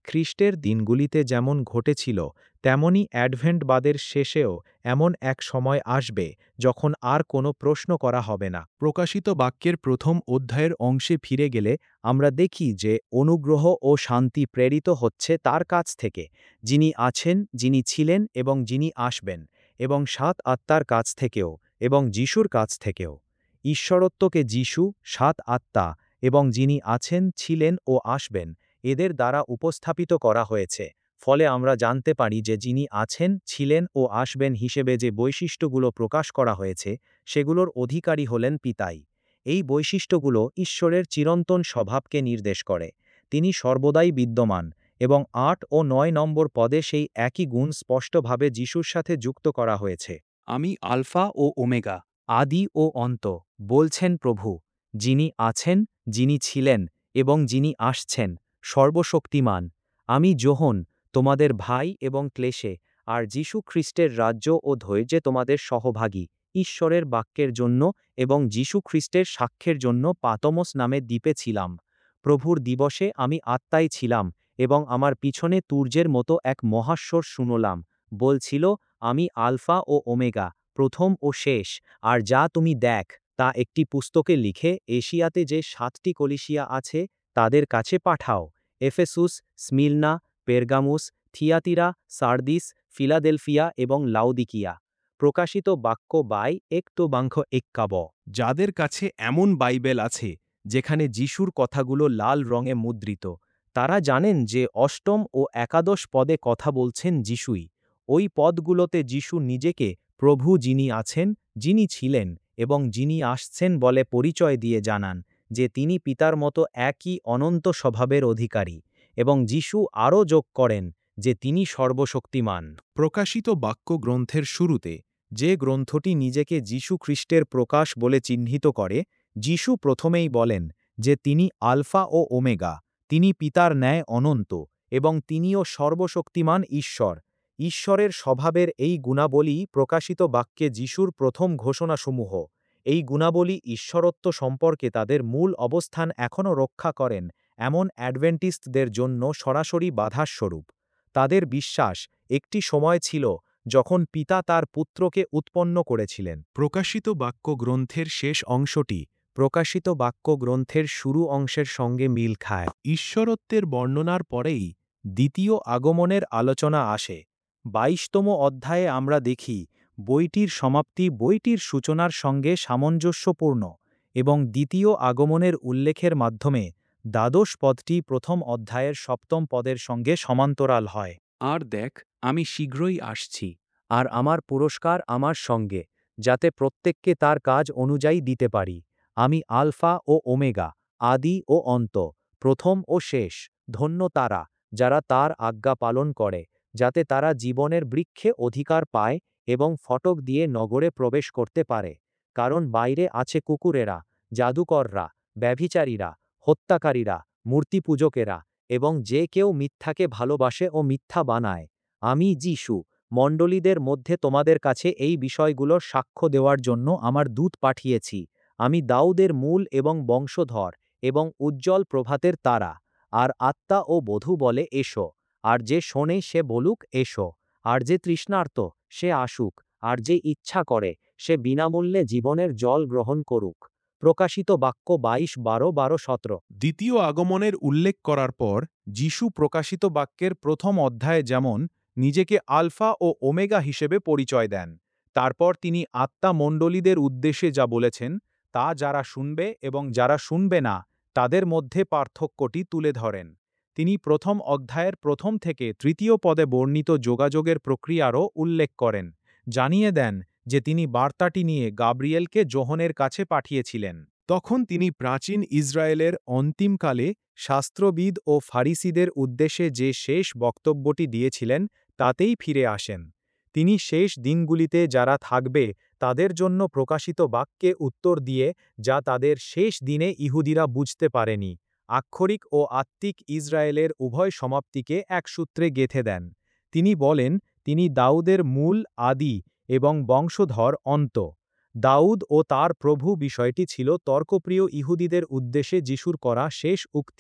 খ্রিস্টের দিনগুলিতে যেমন ঘটেছিল তেমনি অ্যাডভেন্টবাদের শেষেও এমন এক সময় আসবে যখন আর কোনো প্রশ্ন করা হবে না। প্রকাশিত বাক্যের প্রথম অধ্যায়ের অংশে ফিরে গেলে আমরা দেখি যে অনুগ্রহ ও শান্তি প্রেরিত হচ্ছে তার কাছ থেকে, যিনি আছেন, যিনি ছিলেন এবং যিনি আসবেন, এবং সাত আত্মার কাছ থেকেও এবং যিশুর কাছ থেকেও। ঈশ্বরত্বকে যিশু, সাত আত্মা এবং যিনি আছেন, ছিলেন ও আসবেন এদের দ্বারা উপস্থাপিত করা হয়েছে। ফলে আমরা জানতে পারি যে যিনি আছেন, ছিলেন ও আসবেন হিসেবে যে বৈশিষ্ট্যগুলো প্রকাশ করা হয়েছে সেগুলোর অধিকারী হলেন পিতাই। এই বৈশিষ্ট্যগুলো ঈশ্বরের চিরন্তন স্বভাবকে নির্দেশ করে। তিনি সর্বদাই বিদ্যমান, এবং আট ও নয় নম্বর পদে সেই একই গুণ স্পষ্টভাবে যিশুর সাথে যুক্ত করা হয়েছে। আমি আলফা ও ওমেগা, আদি ও অন্ত, বলছেন প্রভু, যিনি আছেন, যিনি ছিলেন এবং যিনি আসছেন, সর্বশক্তিমান। আমি যোহন, তোমাদের ভাই এবং ক্লেশে আর যীশু খ্রিস্টের রাজ্য ও ধৈর্যে তোমাদের সহভাগী, ঈশ্বরের বাক্যের জন্য এবং যীশু খ্রিস্টের সাক্ষ্যের জন্য পাতমস নামে দ্বীপে ছিলাম। প্রভুর দিবসে আমি আত্মায় ছিলাম এবং আমার পিছনে তুর্যের মতো এক মহাস্বর শুনলাম, বলছিল, আমি আলফা ও ওমেগা, প্রথম ও শেষ, আর যা তুমি দেখ তা একটি পুস্তকে লিখে এশিয়াতে যে সাতটি কলিসিয়া আছে তাদের কাছে পাঠাও: এফেসুস, স্মির্না, পেরগামুস, থিয়াতিরা, সার্দিস, ফিলাদেলফিয়া এবং লাউদিকিয়া। প্রকাশিত বাক্য বাই একটোবাঙ্খ এক্কাব। যাদের কাছে এমন বাইবেল আছে যেখানে যিশুর কথাগুলো লাল রঙে মুদ্রিত, তারা জানেন যে অষ্টম ও একাদশ পদে কথা বলছেন যিশুই। ওই পদগুলোতে যিশু নিজেকে প্রভু, যিনি আছেন, যিনি ছিলেন এবং যিনি আসছেন বলে পরিচয় দিয়ে জানান যে তিনি পিতার মতো একই অনন্ত স্বভাবের অধিকারী, এবং যিশু আরও যোগ করেন যে তিনি সর্বশক্তিমান। প্রকাশিত বাক্য গ্রন্থের শুরুতে, যে গ্রন্থটি নিজেকে যীশু খ্রিস্টের প্রকাশ বলে চিহ্নিত করে, যিশু প্রথমেই বলেন যে তিনি আলফা ও ওমেগা, তিনি পিতার ন্যায় অনন্ত এবং তিনিও সর্বশক্তিমান ঈশ্বর। ঈশ্বরের স্বভাবের এই গুণাবলী প্রকাশিত বাক্যে যিশুর প্রথম ঘোষণাসমূহ। এই গুণাবলী ঈশ্বরত্ব সম্পর্কে তাদের মূল অবস্থান এখনও রক্ষা করেন এমন অ্যাডভেন্টিস্টদের জন্য সরাসরি বাধাস্বরূপ। তাদের বিশ্বাস, একটি সময় ছিল যখন পিতা তার পুত্রকে উৎপন্ন করেছিলেন। প্রকাশিত বাক্য গ্রন্থের শেষ অংশটি প্রকাশিত বাক্য গ্রন্থের শুরু অংশের সঙ্গে মিল খায়। ঈশ্বরত্বের বর্ণনার পরেই দ্বিতীয় আগমনের আলোচনা আসে। বাইশতম অধ্যায়ে আমরা দেখি বইটির সমাপ্তি বইটির সূচনার সঙ্গে সামঞ্জস্যপূর্ণ, এবং দ্বিতীয় আগমনের উল্লেখের মাধ্যমে দ্বাদশ পদটি প্রথম অধ্যায়ের সপ্তম পদের সঙ্গে সমান্তরাল হয়। আর দেখ, আমি শীঘ্রই আসছি। আর আমার পুরস্কার আমার সঙ্গে, যাতে প্রত্যেককে তার কাজ অনুযায়ী দিতে পারি। আমি আলফা ও ওমেগা, আদি ও অন্ত, প্রথম ও শেষ। ধন্য তারা যারা তার আজ্ঞা পালন করে, যাতে তারা জীবনের বৃক্ষে অধিকার পায় এবং ফটক দিয়ে নগরে প্রবেশ করতে পারে। কারণ বাইরে আছে কুকুরেরা, জাদুকররা, ব্যভিচারীরা, হত্যাকারীরা, মূর্তিপূজকেরা, এবং যে কেউ মিথ্যাকে ভালোবাসে ও মিথ্যা বানায়। আমি যিশু মণ্ডলীদের মধ্যে তোমাদের কাছে এই বিষয়গুলোর সাক্ষ্য দেওয়ার জন্য আমার দূত পাঠিয়েছি। আমি দাউদের মূল এবং বংশধর এবং উজ্জ্বল প্রভাতের তারা। আর আত্মা ও বধূ বলে, এসো। আর যে শোনে সে বলুক, এসো। আর যে তৃষ্ণার্ত সে আসুক। আর যে ইচ্ছা করে সে বিনামূল্যে জীবনের জল গ্রহণ করুক। প্রকাশিত বাক্য বাইশ বারো বারো সতেরো। দ্বিতীয় আগমনের উল্লেখ করার পর যিশু প্রকাশিত বাক্যের প্রথম অধ্যায়ে যেমন নিজেকে আলফা ও ওমেগা হিসেবে পরিচয় দেন, তারপর তিনি আত্মা মণ্ডলীদের উদ্দেশ্যে যা বলেছেন তা যারা শুনবে এবং যারা শুনবে না তাদের মধ্যে পার্থক্যটি তুলে ধরেন। তিনি প্রথম অধ্যায়ের প্রথম থেকে তৃতীয় পদে বর্ণিত যোগাযোগের প্রক্রিয়ারও উল্লেখ করেন, জানিয়ে দেন যে তিনি বার্তাটি নিয়ে গাব্রিয়েলকে যোহনের কাছে পাঠিয়েছিলেন। তখন তিনি প্রাচীন ইসরায়েলের অন্তিমকালে শাস্ত্রবিদ ও ফারিসিদের উদ্দেশ্যে যে শেষ বক্তব্যটি দিয়েছিলেন তাতেই ফিরে আসেন। তিনি শেষ দিনগুলিতে যারা থাকবে তাদের জন্য প্রকাশিত বাক্যে উত্তর দিয়ে, যা তাদের শেষ দিনে ইহুদিরা বুঝতে পারেনি, আক্ষরিক ও আত্মিক ইসরায়েলের উভয় সমাপ্তিকে এক সূত্রে গেঁথে দেন। তিনি বলেন, তিনি দাউদের মূল, আদি এবং বংশধর অন্ত। দাউদ ও তার প্রভু বিষয়টি ছিল তর্কপ্রিয় ইহুদিদের উদ্দেশ্যে যিশুর করা শেষ উক্তি,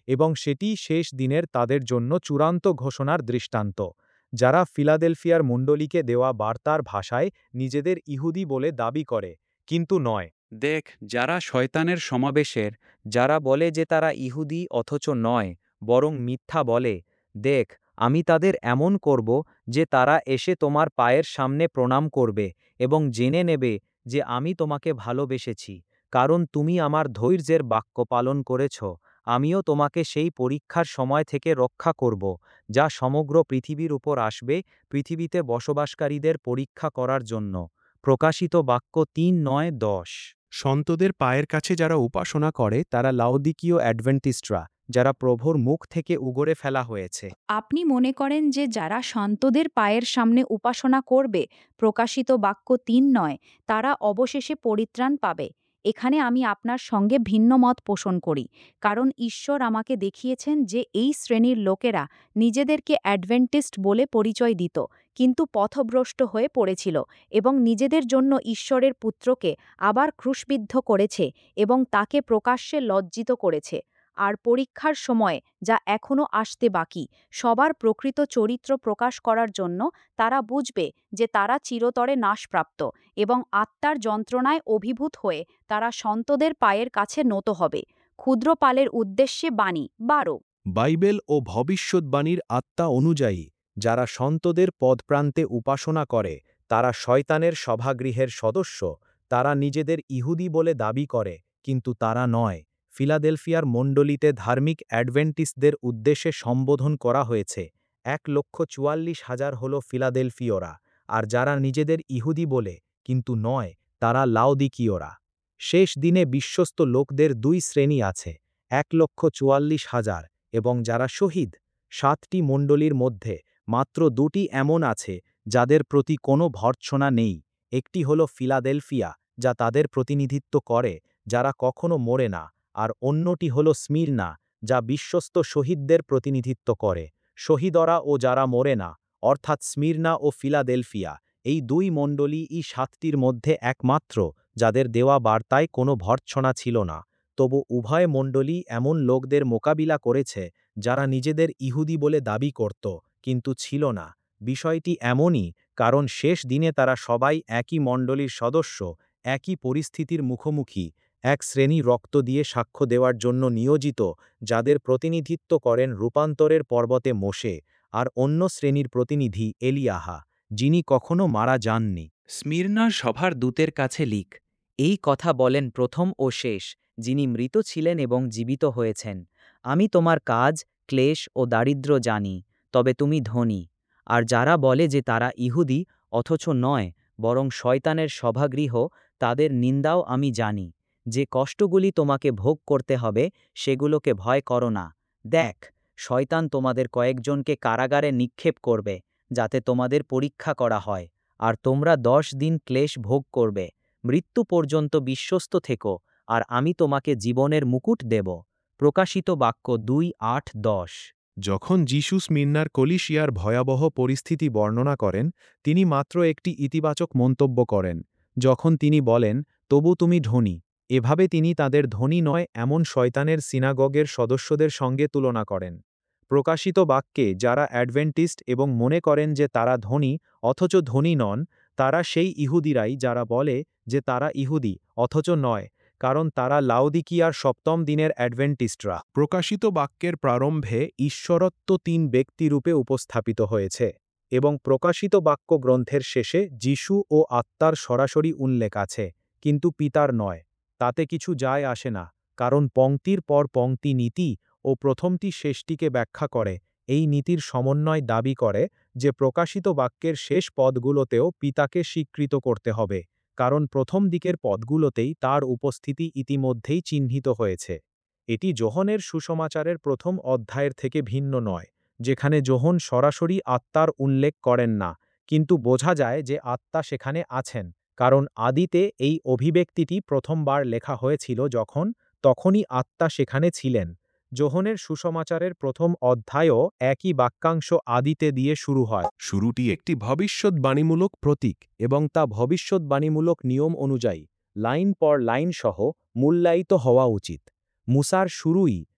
এবং সেটি শেষ দিনের তাদের জন্য চূড়ান্ত ঘোষণার দৃষ্টান্ত, যারা ফিলাডেলফিয়ার মণ্ডলীকে দেওয়া বার্তার ভাষায় নিজেদের ইহুদি বলে দাবি করে, কিন্তু নয়। দেখ, যারা শয়তানের সমাবেশের, যারা বলে যে তারা ইহুদি অথচ নয়, বরং মিথ্যা বলে, দেখ, আমি তাদের এমন করব যে তারা এসে তোমার পায়ের সামনে প্রণাম করবে এবং জেনে নেবে যে আমি তোমাকে ভালোবেসেছি, কারণ তুমি আমার ধৈর্যের বাক্য পালন করেছ। আমিও তোমাকে সেই পরীক্ষার সময় থেকে রক্ষা করব, যা সমগ্র পৃথিবীর উপর আসবে, পৃথিবীতে বসবাসকারীদের পরীক্ষা করার জন্য। প্রকাশিত বাক্য তিন নয় দশ। সন্তদের পায়ের কাছে যারা উপাসনা করে তারা লাউদিকীয় অ্যাডভেন্টিস্টরা, যারা প্রভুর মুখ থেকে উগরে ফেলা হয়েছে। আপনি মনে করেন যে যারা সন্তদের পায়ের সামনে উপাসনা করবে, প্রকাশিত বাক্য তিন নয়, তারা অবশেষে পরিত্রাণ পাবে? এখানে আমি আপনার সঙ্গে ভিন্ন মত পোষণ করি, কারণ ঈশ্বর আমাকে দেখিয়েছেন যে এই শ্রেণীর লোকেরা নিজেদেরকে অ্যাডভেন্টিস্ট বলে পরিচয় দিত, কিন্তু পথভ্রষ্ট হয়ে পড়েছিল এবং নিজেদের জন্য ঈশ্বরের পুত্রকে আবার ক্রুশবিদ্ধ করেছে এবং তাকে প্রকাশ্যে লজ্জিত করেছে। আর পরীক্ষার সময়, যা এখনও আসতে বাকি, সবার প্রকৃত চরিত্র প্রকাশ করার জন্য তারা বুঝবে যে তারা চিরতরে নাশপ্রাপ্ত এবং আত্মার যন্ত্রণায় অভিভূত হয়ে তারা সন্তদের পায়ের কাছে নত হবে। ক্ষুদ্রপালের উদ্দেশ্যে বাণী বারো। বাইবেল ও ভবিষ্যদ্বাণীর আত্মা অনুযায়ী যারা সন্তদের পদপ্রান্তে উপাসনা করে তারা শয়তানের সভাগৃহের সদস্য, তারা নিজেদের ইহুদি বলে দাবি করে, কিন্তু তারা নয়। ফিলাডেলফিয়ার মণ্ডলীতে ধার্মিক অ্যাডভেন্টিস্টদের উদ্দেশ্যে সম্বোধন করা হয়েছে, এক লক্ষ চুয়াল্লিশ হাজার হল ফিলাডেলফিয়রা, আর যারা নিজেদের ইহুদি বলে কিন্তু নয়, তারা লাউদিকীয়রা। শেষ দিনে বিশ্বস্ত লোকদের দুই শ্রেণী আছে, এক লক্ষ চুয়াল্লিশ হাজার, এবং যারা শহীদ। সাতটি মণ্ডলীর মধ্যে মাত্র দুটি এমন আছে যাদের প্রতি কোনো ভর্ৎসনা নেই। একটি হল ফিলাডেলফিয়া, যা তাদের প্রতিনিধিত্ব করে, যারা কখনো মরে না, আর অন্যটি হল স্মিরনা, যা বিশ্বস্ত শহীদদের প্রতিনিধিত্ব করে। শহীদরা ও যারা মরে না, অর্থাৎ স্মিরনা ও ফিলাডেলফিয়া, এই দুই মণ্ডলী এই সাতটির মধ্যে একমাত্র যাদের দেওয়া বার্তায় কোনো ভর্ৎসনা ছিল না। তবু উভয় মণ্ডলী এমন লোকদের মোকাবিলা করেছে যারা নিজেদের ইহুদি বলে দাবি করত, কিন্তু ছিল না। বিষয়টি এমনই কারণ শেষ দিনে তারা সবাই একই মণ্ডলীর সদস্য, একই পরিস্থিতির মুখোমুখি, এক শ্রেণী রক্ত দিয়ে সাক্ষ্য দেওয়ার জন্য নিয়োজিত, যাদের প্রতিনিধিত্ব করেন রূপান্তরের পর্বতে মোশে, আর অন্য শ্রেণীর প্রতিনিধি এলিয়াহা, যিনি কখনো মারা যাননি। স্মিরনার সভার দূতের কাছে লিখ, এই কথা বলেন প্রথম ও শেষ, যিনি মৃত ছিলেন এবং জীবিত হয়েছেন। আমি তোমার কাজ, ক্লেশ ও দারিদ্র্য জানি, তবে তুমি ধনী। আর যারা বলে যে তারা ইহুদি অথচ নয়, বরং শয়তানের সভাগৃহ, তাদের নিন্দাও আমি জানি। যে কষ্টগুলি তোমাকে ভোগ করতে হবে সেগুলোকে ভয় করো না। দেখ, শয়তান তোমাদের কয়েকজনকে কারাগারে নিক্ষেপ করবে, যাতে তোমাদের পরীক্ষা করা হয়, আর তোমরা দশ দিন ক্লেশ ভোগ করবে। মৃত্যু পর্যন্ত বিশ্বস্ত থেকো, আর আমি তোমাকে জীবনের মুকুট দেব। প্রকাশিত বাক্য দুই আট দশ। যখন যিশু স্মিরনার কলিসিয়ার ভয়াবহ পরিস্থিতি বর্ণনা করেন, তিনি মাত্র একটি ইতিবাচক মন্তব্য করেন। যখন তিনি বলেন, তবু তুমি ধনী, এভাবে তিনি তাদের ধনী নয় এমন শয়তানের সিনাগগের সদস্যদের সঙ্গে তুলনা করেন। প্রকাশিত বাক্যে যারা অ্যাডভেন্টিস্ট এবং মনে করেন যে তারা ধনী অথচ ধনী নন, তারা সেই ইহুদিরাই যারা বলে যে তারা ইহুদি অথচ নয়, কারণ তারা লাউদিকিয়ার সপ্তম দিনের অ্যাডভেন্টিস্টরা। প্রকাশিত বাক্যের প্রারম্ভে ঈশ্বরত্ব তিন ব্যক্তিরূপে উপস্থাপিত হয়েছে, এবং প্রকাশিত বাক্য গ্রন্থের শেষে যিশু ও আত্মার সরাসরি উল্লেখ আছে, কিন্তু পিতার নয়। তাতে কিছু যায় আসে না, কারণ পংক্তির পর পংক্তি নীতি ও প্রথমটি শেষটিকে ব্যাখ্যা করে। এই নীতির সমন্বয় দাবি করে যে প্রকাশিত বাক্যের শেষ পদগুলোতেও পিতাকে স্বীকৃত করতে হবে, কারণ প্রথম দিকের পদগুলোতেই তার উপস্থিতি ইতিমধ্যেই চিহ্নিত হয়েছে। এটি যোহনের সুসমাচারের প্রথম অধ্যায়ের থেকে ভিন্ন নয়, যেখানে যোহন সরাসরি আত্মার উল্লেখ করেন না, কিন্তু বোঝা যায় যে আত্মা সেখানে আছেন, কারণ আদিতে এই অভিব্যক্তিটি প্রথমবার লেখা হয়েছিল যখন তখনই আত্মা সেখানে ছিলেন। যোহনের সুসমাচারের প্রথম অধ্যায়ও একই বাক্যাংশ আদিতে দিয়ে শুরু হয়। শুরুটি একটি ভবিষ্যদ্বাণীমূলক প্রতীক, এবং তা ভবিষ্যদ্বাণীমূলক নিয়ম অনুযায়ী লাইন পর লাইন সহ মূল্যায়িত হওয়া উচিত। মুসার শুরুই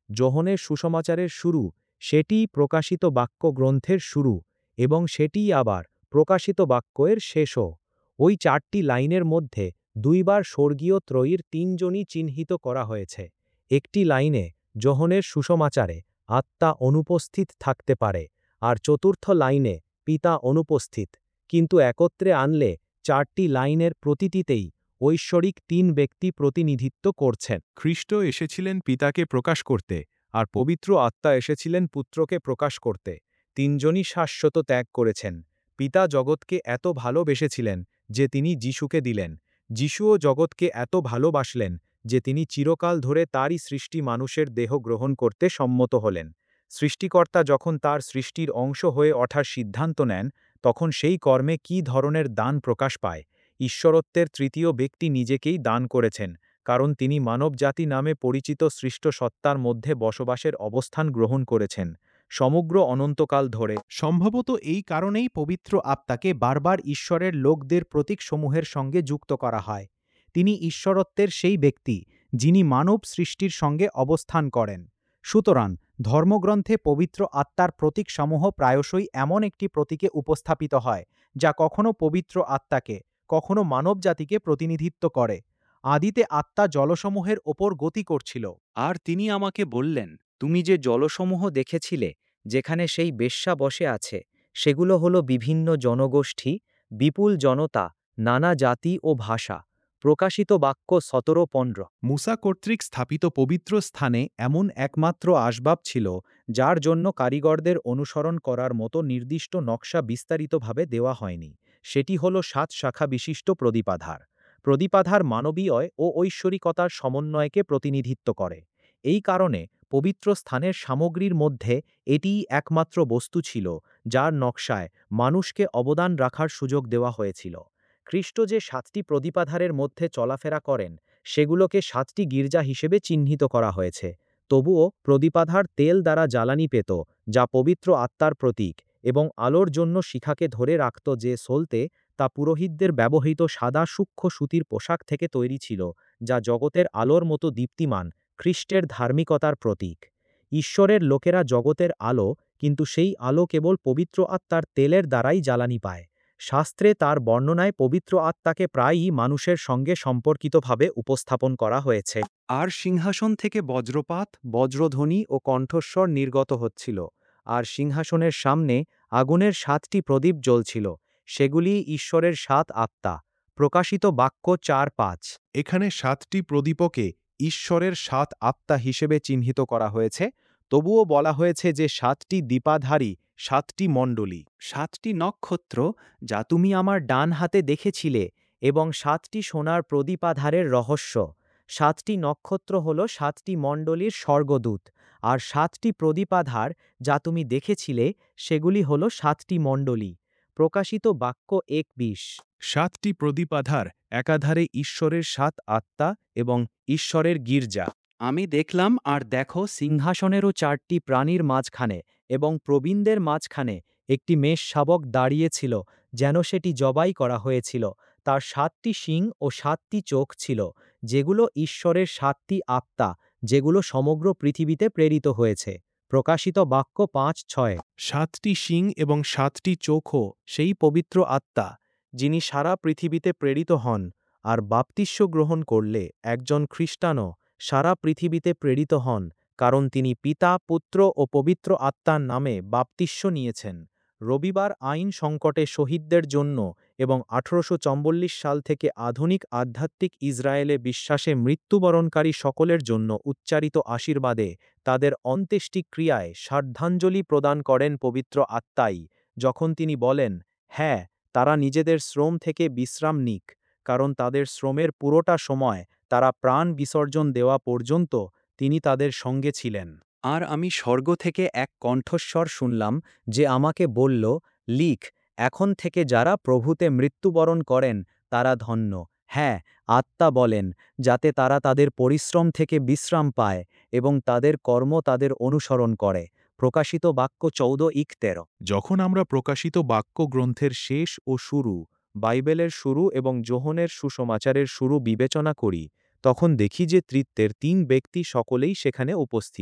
যোহনের সুসমাচারের শুরু, সেটিই প্রকাশিত বাক্য গ্রন্থের শুরু, এবং সেটিই আবার প্রকাশিত বাক্যের শেষও। ওই চারটি লাইনের মধ্যে দুইবার স্বর্গীয় ত্রয়ীর তিনজনই চিহ্নিত করা হয়েছে। একটি লাইনে যোহনের সুসমাচারে আত্মা অনুপস্থিত থাকতে পারে, আর চতুর্থ লাইনে পিতা অনুপস্থিত, কিন্তু একত্রে আনলে চারটি লাইনের প্রতিটিতেই ঐশ্বরিক তিন ব্যক্তি প্রতিনিধিত্ব করছেন। খ্রিস্ট এসেছিলেন পিতাকে প্রকাশ করতে, আর পবিত্র আত্মা এসেছিলেন পুত্রকে প্রকাশ করতে। তিনজনই শাশ্বত ত্যাগ করেছেন। পিতা জগৎকে এত ভালোবেসেছিলেন যে তিনি যিশুকে দিলেন। যিশুও জগৎকে এত ভালোবাসলেন যে তিনি চিরকাল ধরে তারই সৃষ্টি মানুষের দেহ গ্রহণ করতে সম্মত হলেন। সৃষ্টিকর্তা যখন তার সৃষ্টির অংশ হয়ে ওঠার সিদ্ধান্ত নেন, তখন সেই কর্মে কী ধরনের দান প্রকাশ পায়। ঈশ্বরত্বের তৃতীয় ব্যক্তি নিজেকেই দান করেছেন, কারণ তিনি মানবজাতি নামে পরিচিত সৃষ্ট সত্তার মধ্যে বসবাসের অবস্থান গ্রহণ করেছেন সমগ্র অনন্তকাল ধরে। সম্ভবত এই কারণেই পবিত্র আত্মাকে বারবার ঈশ্বরের লোকদের প্রতীকসমূহের সঙ্গে যুক্ত করা হয়। তিনি ঈশ্বরত্বের সেই ব্যক্তি যিনি মানব সৃষ্টির সঙ্গে অবস্থান করেন। সুতরাং ধর্মগ্রন্থে পবিত্র আত্মার প্রতীকসমূহ প্রায়শই এমন একটি প্রতীকে উপস্থাপিত হয় যা কখনো পবিত্র আত্মাকে, কখনো মানবজাতিকে প্রতিনিধিত্ব করে। আদিতে আত্মা জলসমূহের ওপর গতি করছিল। আর তিনি আমাকে বললেন, তুমি যে জলসমূহ দেখেছিলে, যেখানে সেই বেশ্যা বসে আছে, সেগুলো হলো বিভিন্ন জনগোষ্ঠী, বিপুল জনতা, নানা জাতি ও ভাষা। প্রকাশিত বাক্য সতেরো পনেরো। মুসা কর্তৃক স্থাপিত পবিত্র স্থানে এমন একমাত্র আসবাব ছিল যার জন্য কারিগরদের অনুসরণ করার মতো নির্দিষ্ট নকশা বিস্তারিতভাবে দেওয়া হয়নি। সেটি হল সাত শাখা বিশিষ্ট প্রদীপাধার। প্রদীপাধার মানবীয় ও ঐশ্বরিকতার সমন্বয়কে প্রতিনিধিত্ব করে। এই কারণে পবিত্র স্থানের সামগ্রীর মধ্যে এটিই একমাত্র বস্তু ছিল যার নকশায় মানুষকে অবদান রাখার সুযোগ দেওয়া হয়েছিল। খ্রিস্ট যে সাতটি প্রদীপাধারের মধ্যে চলাফেরা করেন, সেগুলোকে সাতটি গির্জা হিসেবে চিহ্নিত করা হয়েছে। তবুও প্রদীপাধার তেল দ্বারা জ্বালানি পেত, যা পবিত্র আত্মার প্রতীক, এবং আলোর জন্য শিখাকে ধরে রাখত যে সলতে, তা পুরোহিতদের ব্যবহৃত সাদা সূক্ষ্ম সুতির পোশাক থেকে তৈরি ছিল, যা জগতের আলোর মতো দীপ্তিমান, খ্রিস্টের ধার্মিকতার প্রতীক। ঈশ্বরের লোকেরা জগতের আলো, কিন্তু সেই আলো কেবল পবিত্র আত্মার তেলের দ্বারাই জ্বালানি পায়। শাস্ত্রে তার বর্ণনায় পবিত্র আত্মাকে প্রায়ই মানুষের সঙ্গে সম্পর্কিতভাবে উপস্থাপন করা হয়েছে। আর সিংহাসন থেকে বজ্রপাত, বজ্রধ্বনি ও কণ্ঠস্বর নির্গত হচ্ছিল, আর সিংহাসনের সামনে আগুনের সাতটি প্রদীপ জ্বলছিল, সেগুলি ঈশ্বরের সাত আত্মা। প্রকাশিত বাক্য চার পাঁচ। এখানে সাতটি প্রদীপকে ঈশ্বরের সাত আত্মা হিসেবে চিহ্নিত করা হয়েছে, তবুও বলা হয়েছে যে সাতটি দীপাধারী সাতটি মণ্ডলী। সাতটি নক্ষত্র, যা তুমি আমার ডান হাতে দেখেছিলে, এবং সাতটি সোনার প্রদীপাধারের রহস্য। সাতটি নক্ষত্র হল সাতটি মণ্ডলীর স্বর্গদূত, আর সাতটি প্রদীপাধার, যা তুমি দেখেছিলে, সেগুলি হল সাতটি মণ্ডলী। প্রকাশিত বাক্য এক বিশ। সাতটি প্রদীপাধার একাধারে ঈশ্বরের সাত আত্মা এবং ঈশ্বরের গির্জা। আমি দেখলাম, আর দেখো, সিংহাসনেরও চারটি প্রাণীর মাঝখানে এবং প্রবীণদের মাঝখানে একটি মেষ শাবক দাঁড়িয়েছিল, যেন সেটি জবাই করা হয়েছিল। তার সাতটি শিং ও সাতটি চোখ ছিল, যেগুলো ঈশ্বরের সাতটি আত্মা, যেগুলো সমগ্র পৃথিবীতে প্রেরিত হয়েছে। প্রকাশিত বাক্য পাঁচ ছয়। সাতটি শিং এবং সাতটি চোখও সেই পবিত্র আত্মা, যিনি সারা পৃথিবীতে প্রেরিত হন, আর বাপ্তিস্ম গ্রহণ করলে একজন খ্রিস্টানও সারা পৃথিবীতে প্রেরিত হন, কারণ তিনি পিতা, পুত্র ও পবিত্র আত্মার নামে বাপ্তিস্ম নিয়েছেন। রবিবার আইন সংকটে শহীদদের জন্য এবং আঠারোশো চল্লিশ সাল থেকে আধুনিক আধ্যাত্মিক ইসরায়েলে বিশ্বাসে মৃত্যুবরণকারী সকলের জন্য উচ্চারিত আশীর্বাদে তাদের অন্ত্যেষ্টিক্রিয়ায় শ্রদ্ধাঞ্জলি প্রদান করেন পবিত্র আত্মাই, যখন তিনি বলেন, হ্যাঁ, তারা নিজেদের শ্রম থেকে বিশ্রাম নিক, কারণ তাদের শ্রমের পুরোটা সময়, তারা প্রাণ বিসর্জন দেওয়া পর্যন্ত, তিনি তাদের সঙ্গে ছিলেন। আর আমি স্বর্গ থেকে এক কণ্ঠস্বর শুনলাম, যে আমাকে বলল, লিখ, এখন থেকে যারা প্রভুতে মৃত্যুবরণ করেন তারা ধন্য। হ্যাঁ, আত্মা বলেন, যাতে তারা তাদের পরিশ্রম থেকে বিশ্রাম পায় এবং তাদের কর্ম তাদের অনুসরণ করে। প্রকাশিত বাক্য চৌদ্দ ইক তেরো। যখন আমরা প্রকাশিত বাক্য গ্রন্থের শেষ ও শুরু, বাইবেলের শুরু এবং যোহনের সুসমাচারের শুরু বিবেচনা করি, তখন দেখি যে ত্রিত্বের তিন ব্যক্তি সকলেই সেখানে উপস্থিত।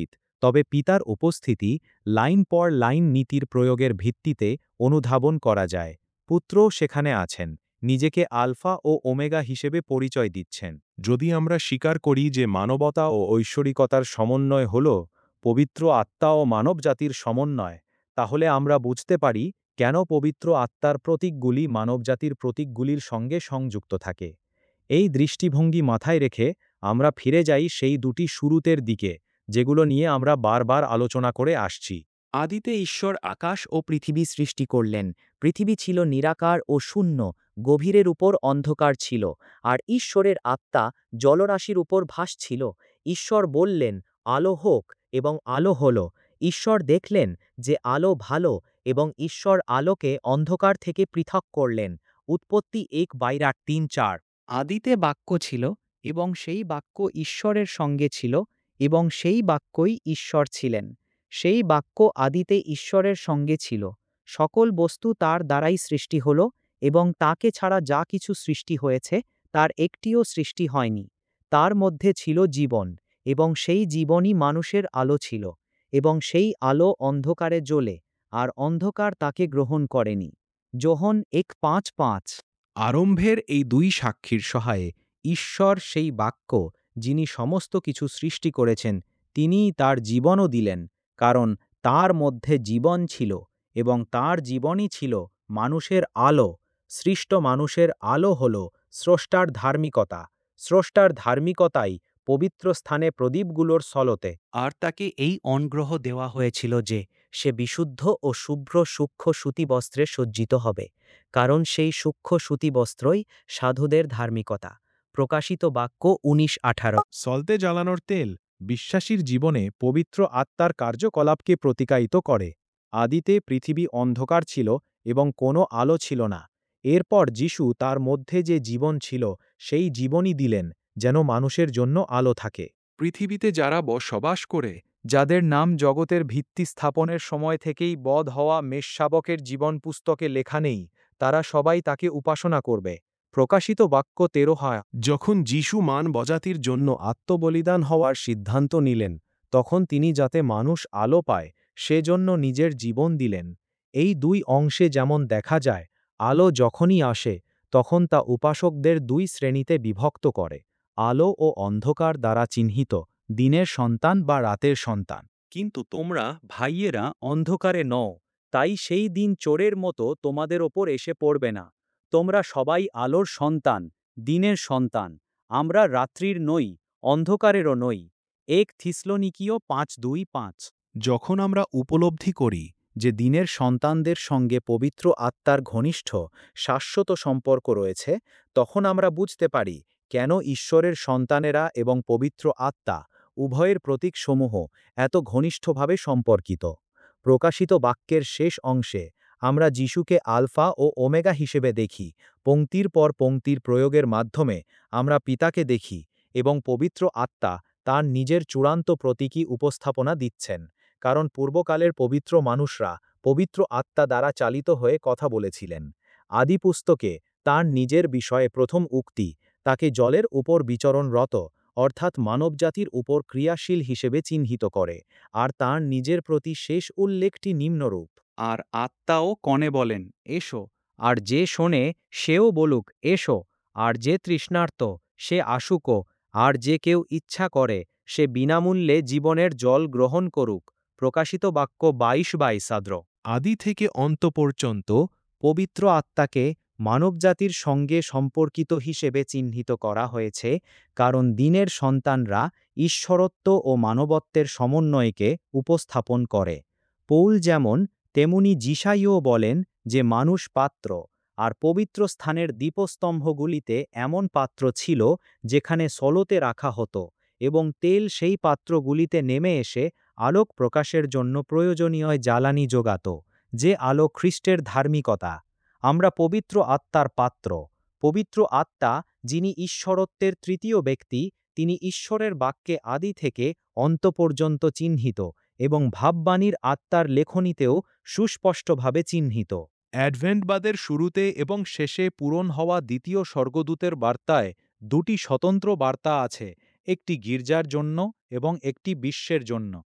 তবে পিতার উপস্থিতি লাইন পর লাইন নীতির প্রয়োগের ভিত্তিতে অনুধাবন করা যায়। পুত্রও সেখানে আছেন, নিজেকে আলফা ও ওমেগা হিসেবে পরিচয় দিচ্ছেন। যদি আমরা স্বীকার করি যে মানবতা ও ঐশ্বরিকতার সমন্বয় হল পবিত্র আত্মা ও মানবজাতির সমন্বয়, তাহলে আমরা বুঝতে পারি কেন পবিত্র আত্মার প্রতীকগুলি মানবজাতির প্রতীকগুলির সঙ্গে সংযুক্ত থাকে। এই দৃষ্টিভঙ্গি মাথায় রেখে আমরা ফিরে যাই সেই দুটি শুরুতের দিকে, যেগুলো নিয়ে আমরা বারবার আলোচনা করে আসছি। আদিতে ঈশ্বর আকাশ ও পৃথিবী সৃষ্টি করলেন। পৃথিবী ছিল নিরাকার ও শূন্য, গভীরের উপর অন্ধকার ছিল, আর ঈশ্বরের আত্মা জলরাশির উপর ভাসছিল। ঈশ্বর বললেন, আলো হোক, এবং আলো হল। ঈশ্বর দেখলেন যে আলো ভালো, এবং ঈশ্বর আলোকে অন্ধকার থেকে পৃথক করলেন। উৎপত্তি এক বাইরাট তিন চার। আদিতে বাক্য ছিল, এবং সেই বাক্য ঈশ্বরের সঙ্গে ছিল, এবং সেই বাক্যই ঈশ্বর ছিলেন। সেই বাক্য আদিতে ঈশ্বরের সঙ্গে ছিল। সকল বস্তু তার দ্বারাই সৃষ্টি হল, এবং তাকে ছাড়া যা কিছু সৃষ্টি হয়েছে তার একটিও সৃষ্টি হয়নি। তার মধ্যে ছিল জীবন, এবং সেই জীবনই মানুষের আলো ছিল, এবং সেই আলো অন্ধকারে জ্বলে, আর অন্ধকার তাকে গ্রহণ করেনি। যোহন এক পাঁচ পাঁচ। আরম্ভের এই দুই সাক্ষীর সহায়ে ঈশ্বর সেই বাক্য, যিনি সমস্ত কিছু সৃষ্টি করেছেন, তিনিই তার জীবনও দিলেন, কারণ তার মধ্যে জীবন ছিল, এবং তার জীবনই ছিল মানুষের আলো। সৃষ্ট মানুষের আলো হল স্রষ্টার ধার্মিকতা। স্রষ্টার ধার্মিকতাই পবিত্র স্থানে প্রদীপগুলোর সলতে। আর তাকে এই অনুগ্রহ দেওয়া হয়েছিল যে সে বিশুদ্ধ ও শুভ্র সূক্ষ্ম সুতিবস্ত্রে সজ্জিত হবে, কারণ সেই সূক্ষ্ম সুতিবস্ত্রই সাধুদের ধার্মিকতা। প্রকাশিত বাক্য উনিশ আঠারো। সলতে জ্বালানোর তেল বিশ্বাসীর জীবনে পবিত্র আত্মার কার্যকলাপকে প্রতিকায়িত করে। আদিতে পৃথিবী অন্ধকার ছিল এবং কোনো আলো ছিল না। এরপর যিশু তার মধ্যে যে জীবন ছিল সেই জীবনই দিলেন, যেন মানুষের জন্য আলো থাকে। পৃথিবীতে যারা বসবাস করে, যাদের নাম জগতের ভিত্তি স্থাপনের সময় থেকেই বধ হওয়া মেষশাবকের জীবন পুস্তকে লেখা নেই, তারা সবাই তাকে উপাসনা করবে। প্রকাশিত বাক্য তেরো হয়। যখন যিশু মান বজাতির জন্য আত্মবলিদান হওয়ার সিদ্ধান্ত নিলেন, তখন তিনি যাতে মানুষ আলো পায় সেজন্য নিজের জীবন দিলেন। এই দুই অংশে যেমন দেখা যায়, আলো যখনই আসে তখন তা উপাসকদের দুই শ্রেণীতে বিভক্ত করে: আলো ও অন্ধকার দ্বারা চিহ্নিত, দিনের সন্তান বা রাতের সন্তান। কিন্তু তোমরা ভাইয়েরা অন্ধকারে নও, তাই সেই দিন চোরের মতো তোমাদের ওপর এসে পড়বে না। তোমরা সবাই আলোর সন্তান, দিনের সন্তান। আমরা রাত্রির নই, অন্ধকারেরও নই। এক থিসলোনিকীয় পাঁচ দুই পাঁচ। যখন আমরা উপলব্ধি করি যে দিনের সন্তানদের সঙ্গে পবিত্র আত্মার ঘনিষ্ঠ শাশ্বত সম্পর্ক রয়েছে, তখন আমরা বুঝতে পারি কেন ঈশ্বরের সন্তানেরা এবং পবিত্র আত্মা উভয়ের প্রতীকসমূহ এত ঘনিষ্ঠভাবে সম্পর্কিত। প্রকাশিত বাক্যের শেষ অংশে আমরা যিশুকে আলফা ও ওমেগা হিসেবে দেখি। পংক্তির পর পংক্তির প্রয়োগের মাধ্যমে আমরা পিতাকে দেখি, এবং পবিত্র আত্মা তার নিজের চূড়ান্ত প্রতীকী উপস্থাপনা দিচ্ছেন, কারণ পূর্বকালের পবিত্র মানুষরা পবিত্র আত্মা দ্বারা চালিত হয়ে কথা বলেছিলেন। আদি পুস্তকে তাঁর নিজের বিষয়ে প্রথম উক্তি তাকে জলের উপর বিচরণরত, অর্থাৎ মানবজাতির উপর ক্রিয়াশীল হিসেবে চিহ্নিত করে, আর তাঁর নিজের প্রতি শেষ উল্লেখটি নিম্নরূপ: আর আত্মাও কনে বলেন, এসো। আর যে শোনে সেও বলুক, এসো। আর যে তৃষ্ণার্ত সে আসুকো। আর যে কেউ ইচ্ছা করে সে বিনামূল্যে জীবনের জল গ্রহণ করুক। প্রকাশিত বাক্য বাইশ বাইশ আদ্র। আদি থেকে অন্ত পর্যন্ত পবিত্র আত্মাকে মানবজাতির সঙ্গে সম্পর্কিত হিসেবে চিহ্নিত করা হয়েছে, কারণ দিনের সন্তানরা ঈশ্বরত্ব ও মানবত্বের সমন্বয়কে উপস্থাপন করে। পৌল যেমন, তেমনি যিশাইও বলেন যে মানুষ পাত্র, আর পবিত্র স্থানের দীপস্তম্ভগুলিতে এমন পাত্র ছিল যেখানে সলোতে রাখা হতো, এবং তেল সেই পাত্রগুলিতে নেমে এসে আলোক প্রকাশের জন্য প্রয়োজনীয় জ্বালানি যোগাত, যে আলো খ্রিস্টের ধার্মিকতা। আমরা পবিত্র আত্মার পাত্র। পবিত্র আত্মা, যিনি ঈশ্বরত্বের তৃতীয় ব্যক্তি, তিনি ঈশ্বরের বাক্যে আদি থেকে অন্ত পর্যন্ত চিহ্নিত, এবং ভাববাণীর আত্মার লেখনীতেও সুস্পষ্টভাবে চিহ্নিত। অ্যাডভেন্টবাদের শুরুতে এবং শেষে পূরণ হওয়া দ্বিতীয় স্বর্গদূতের বার্তায় দুটি স্বতন্ত্র বার্তা আছে, একটি গির্জার জন্য এবং একটি বিশ্বের জন্য।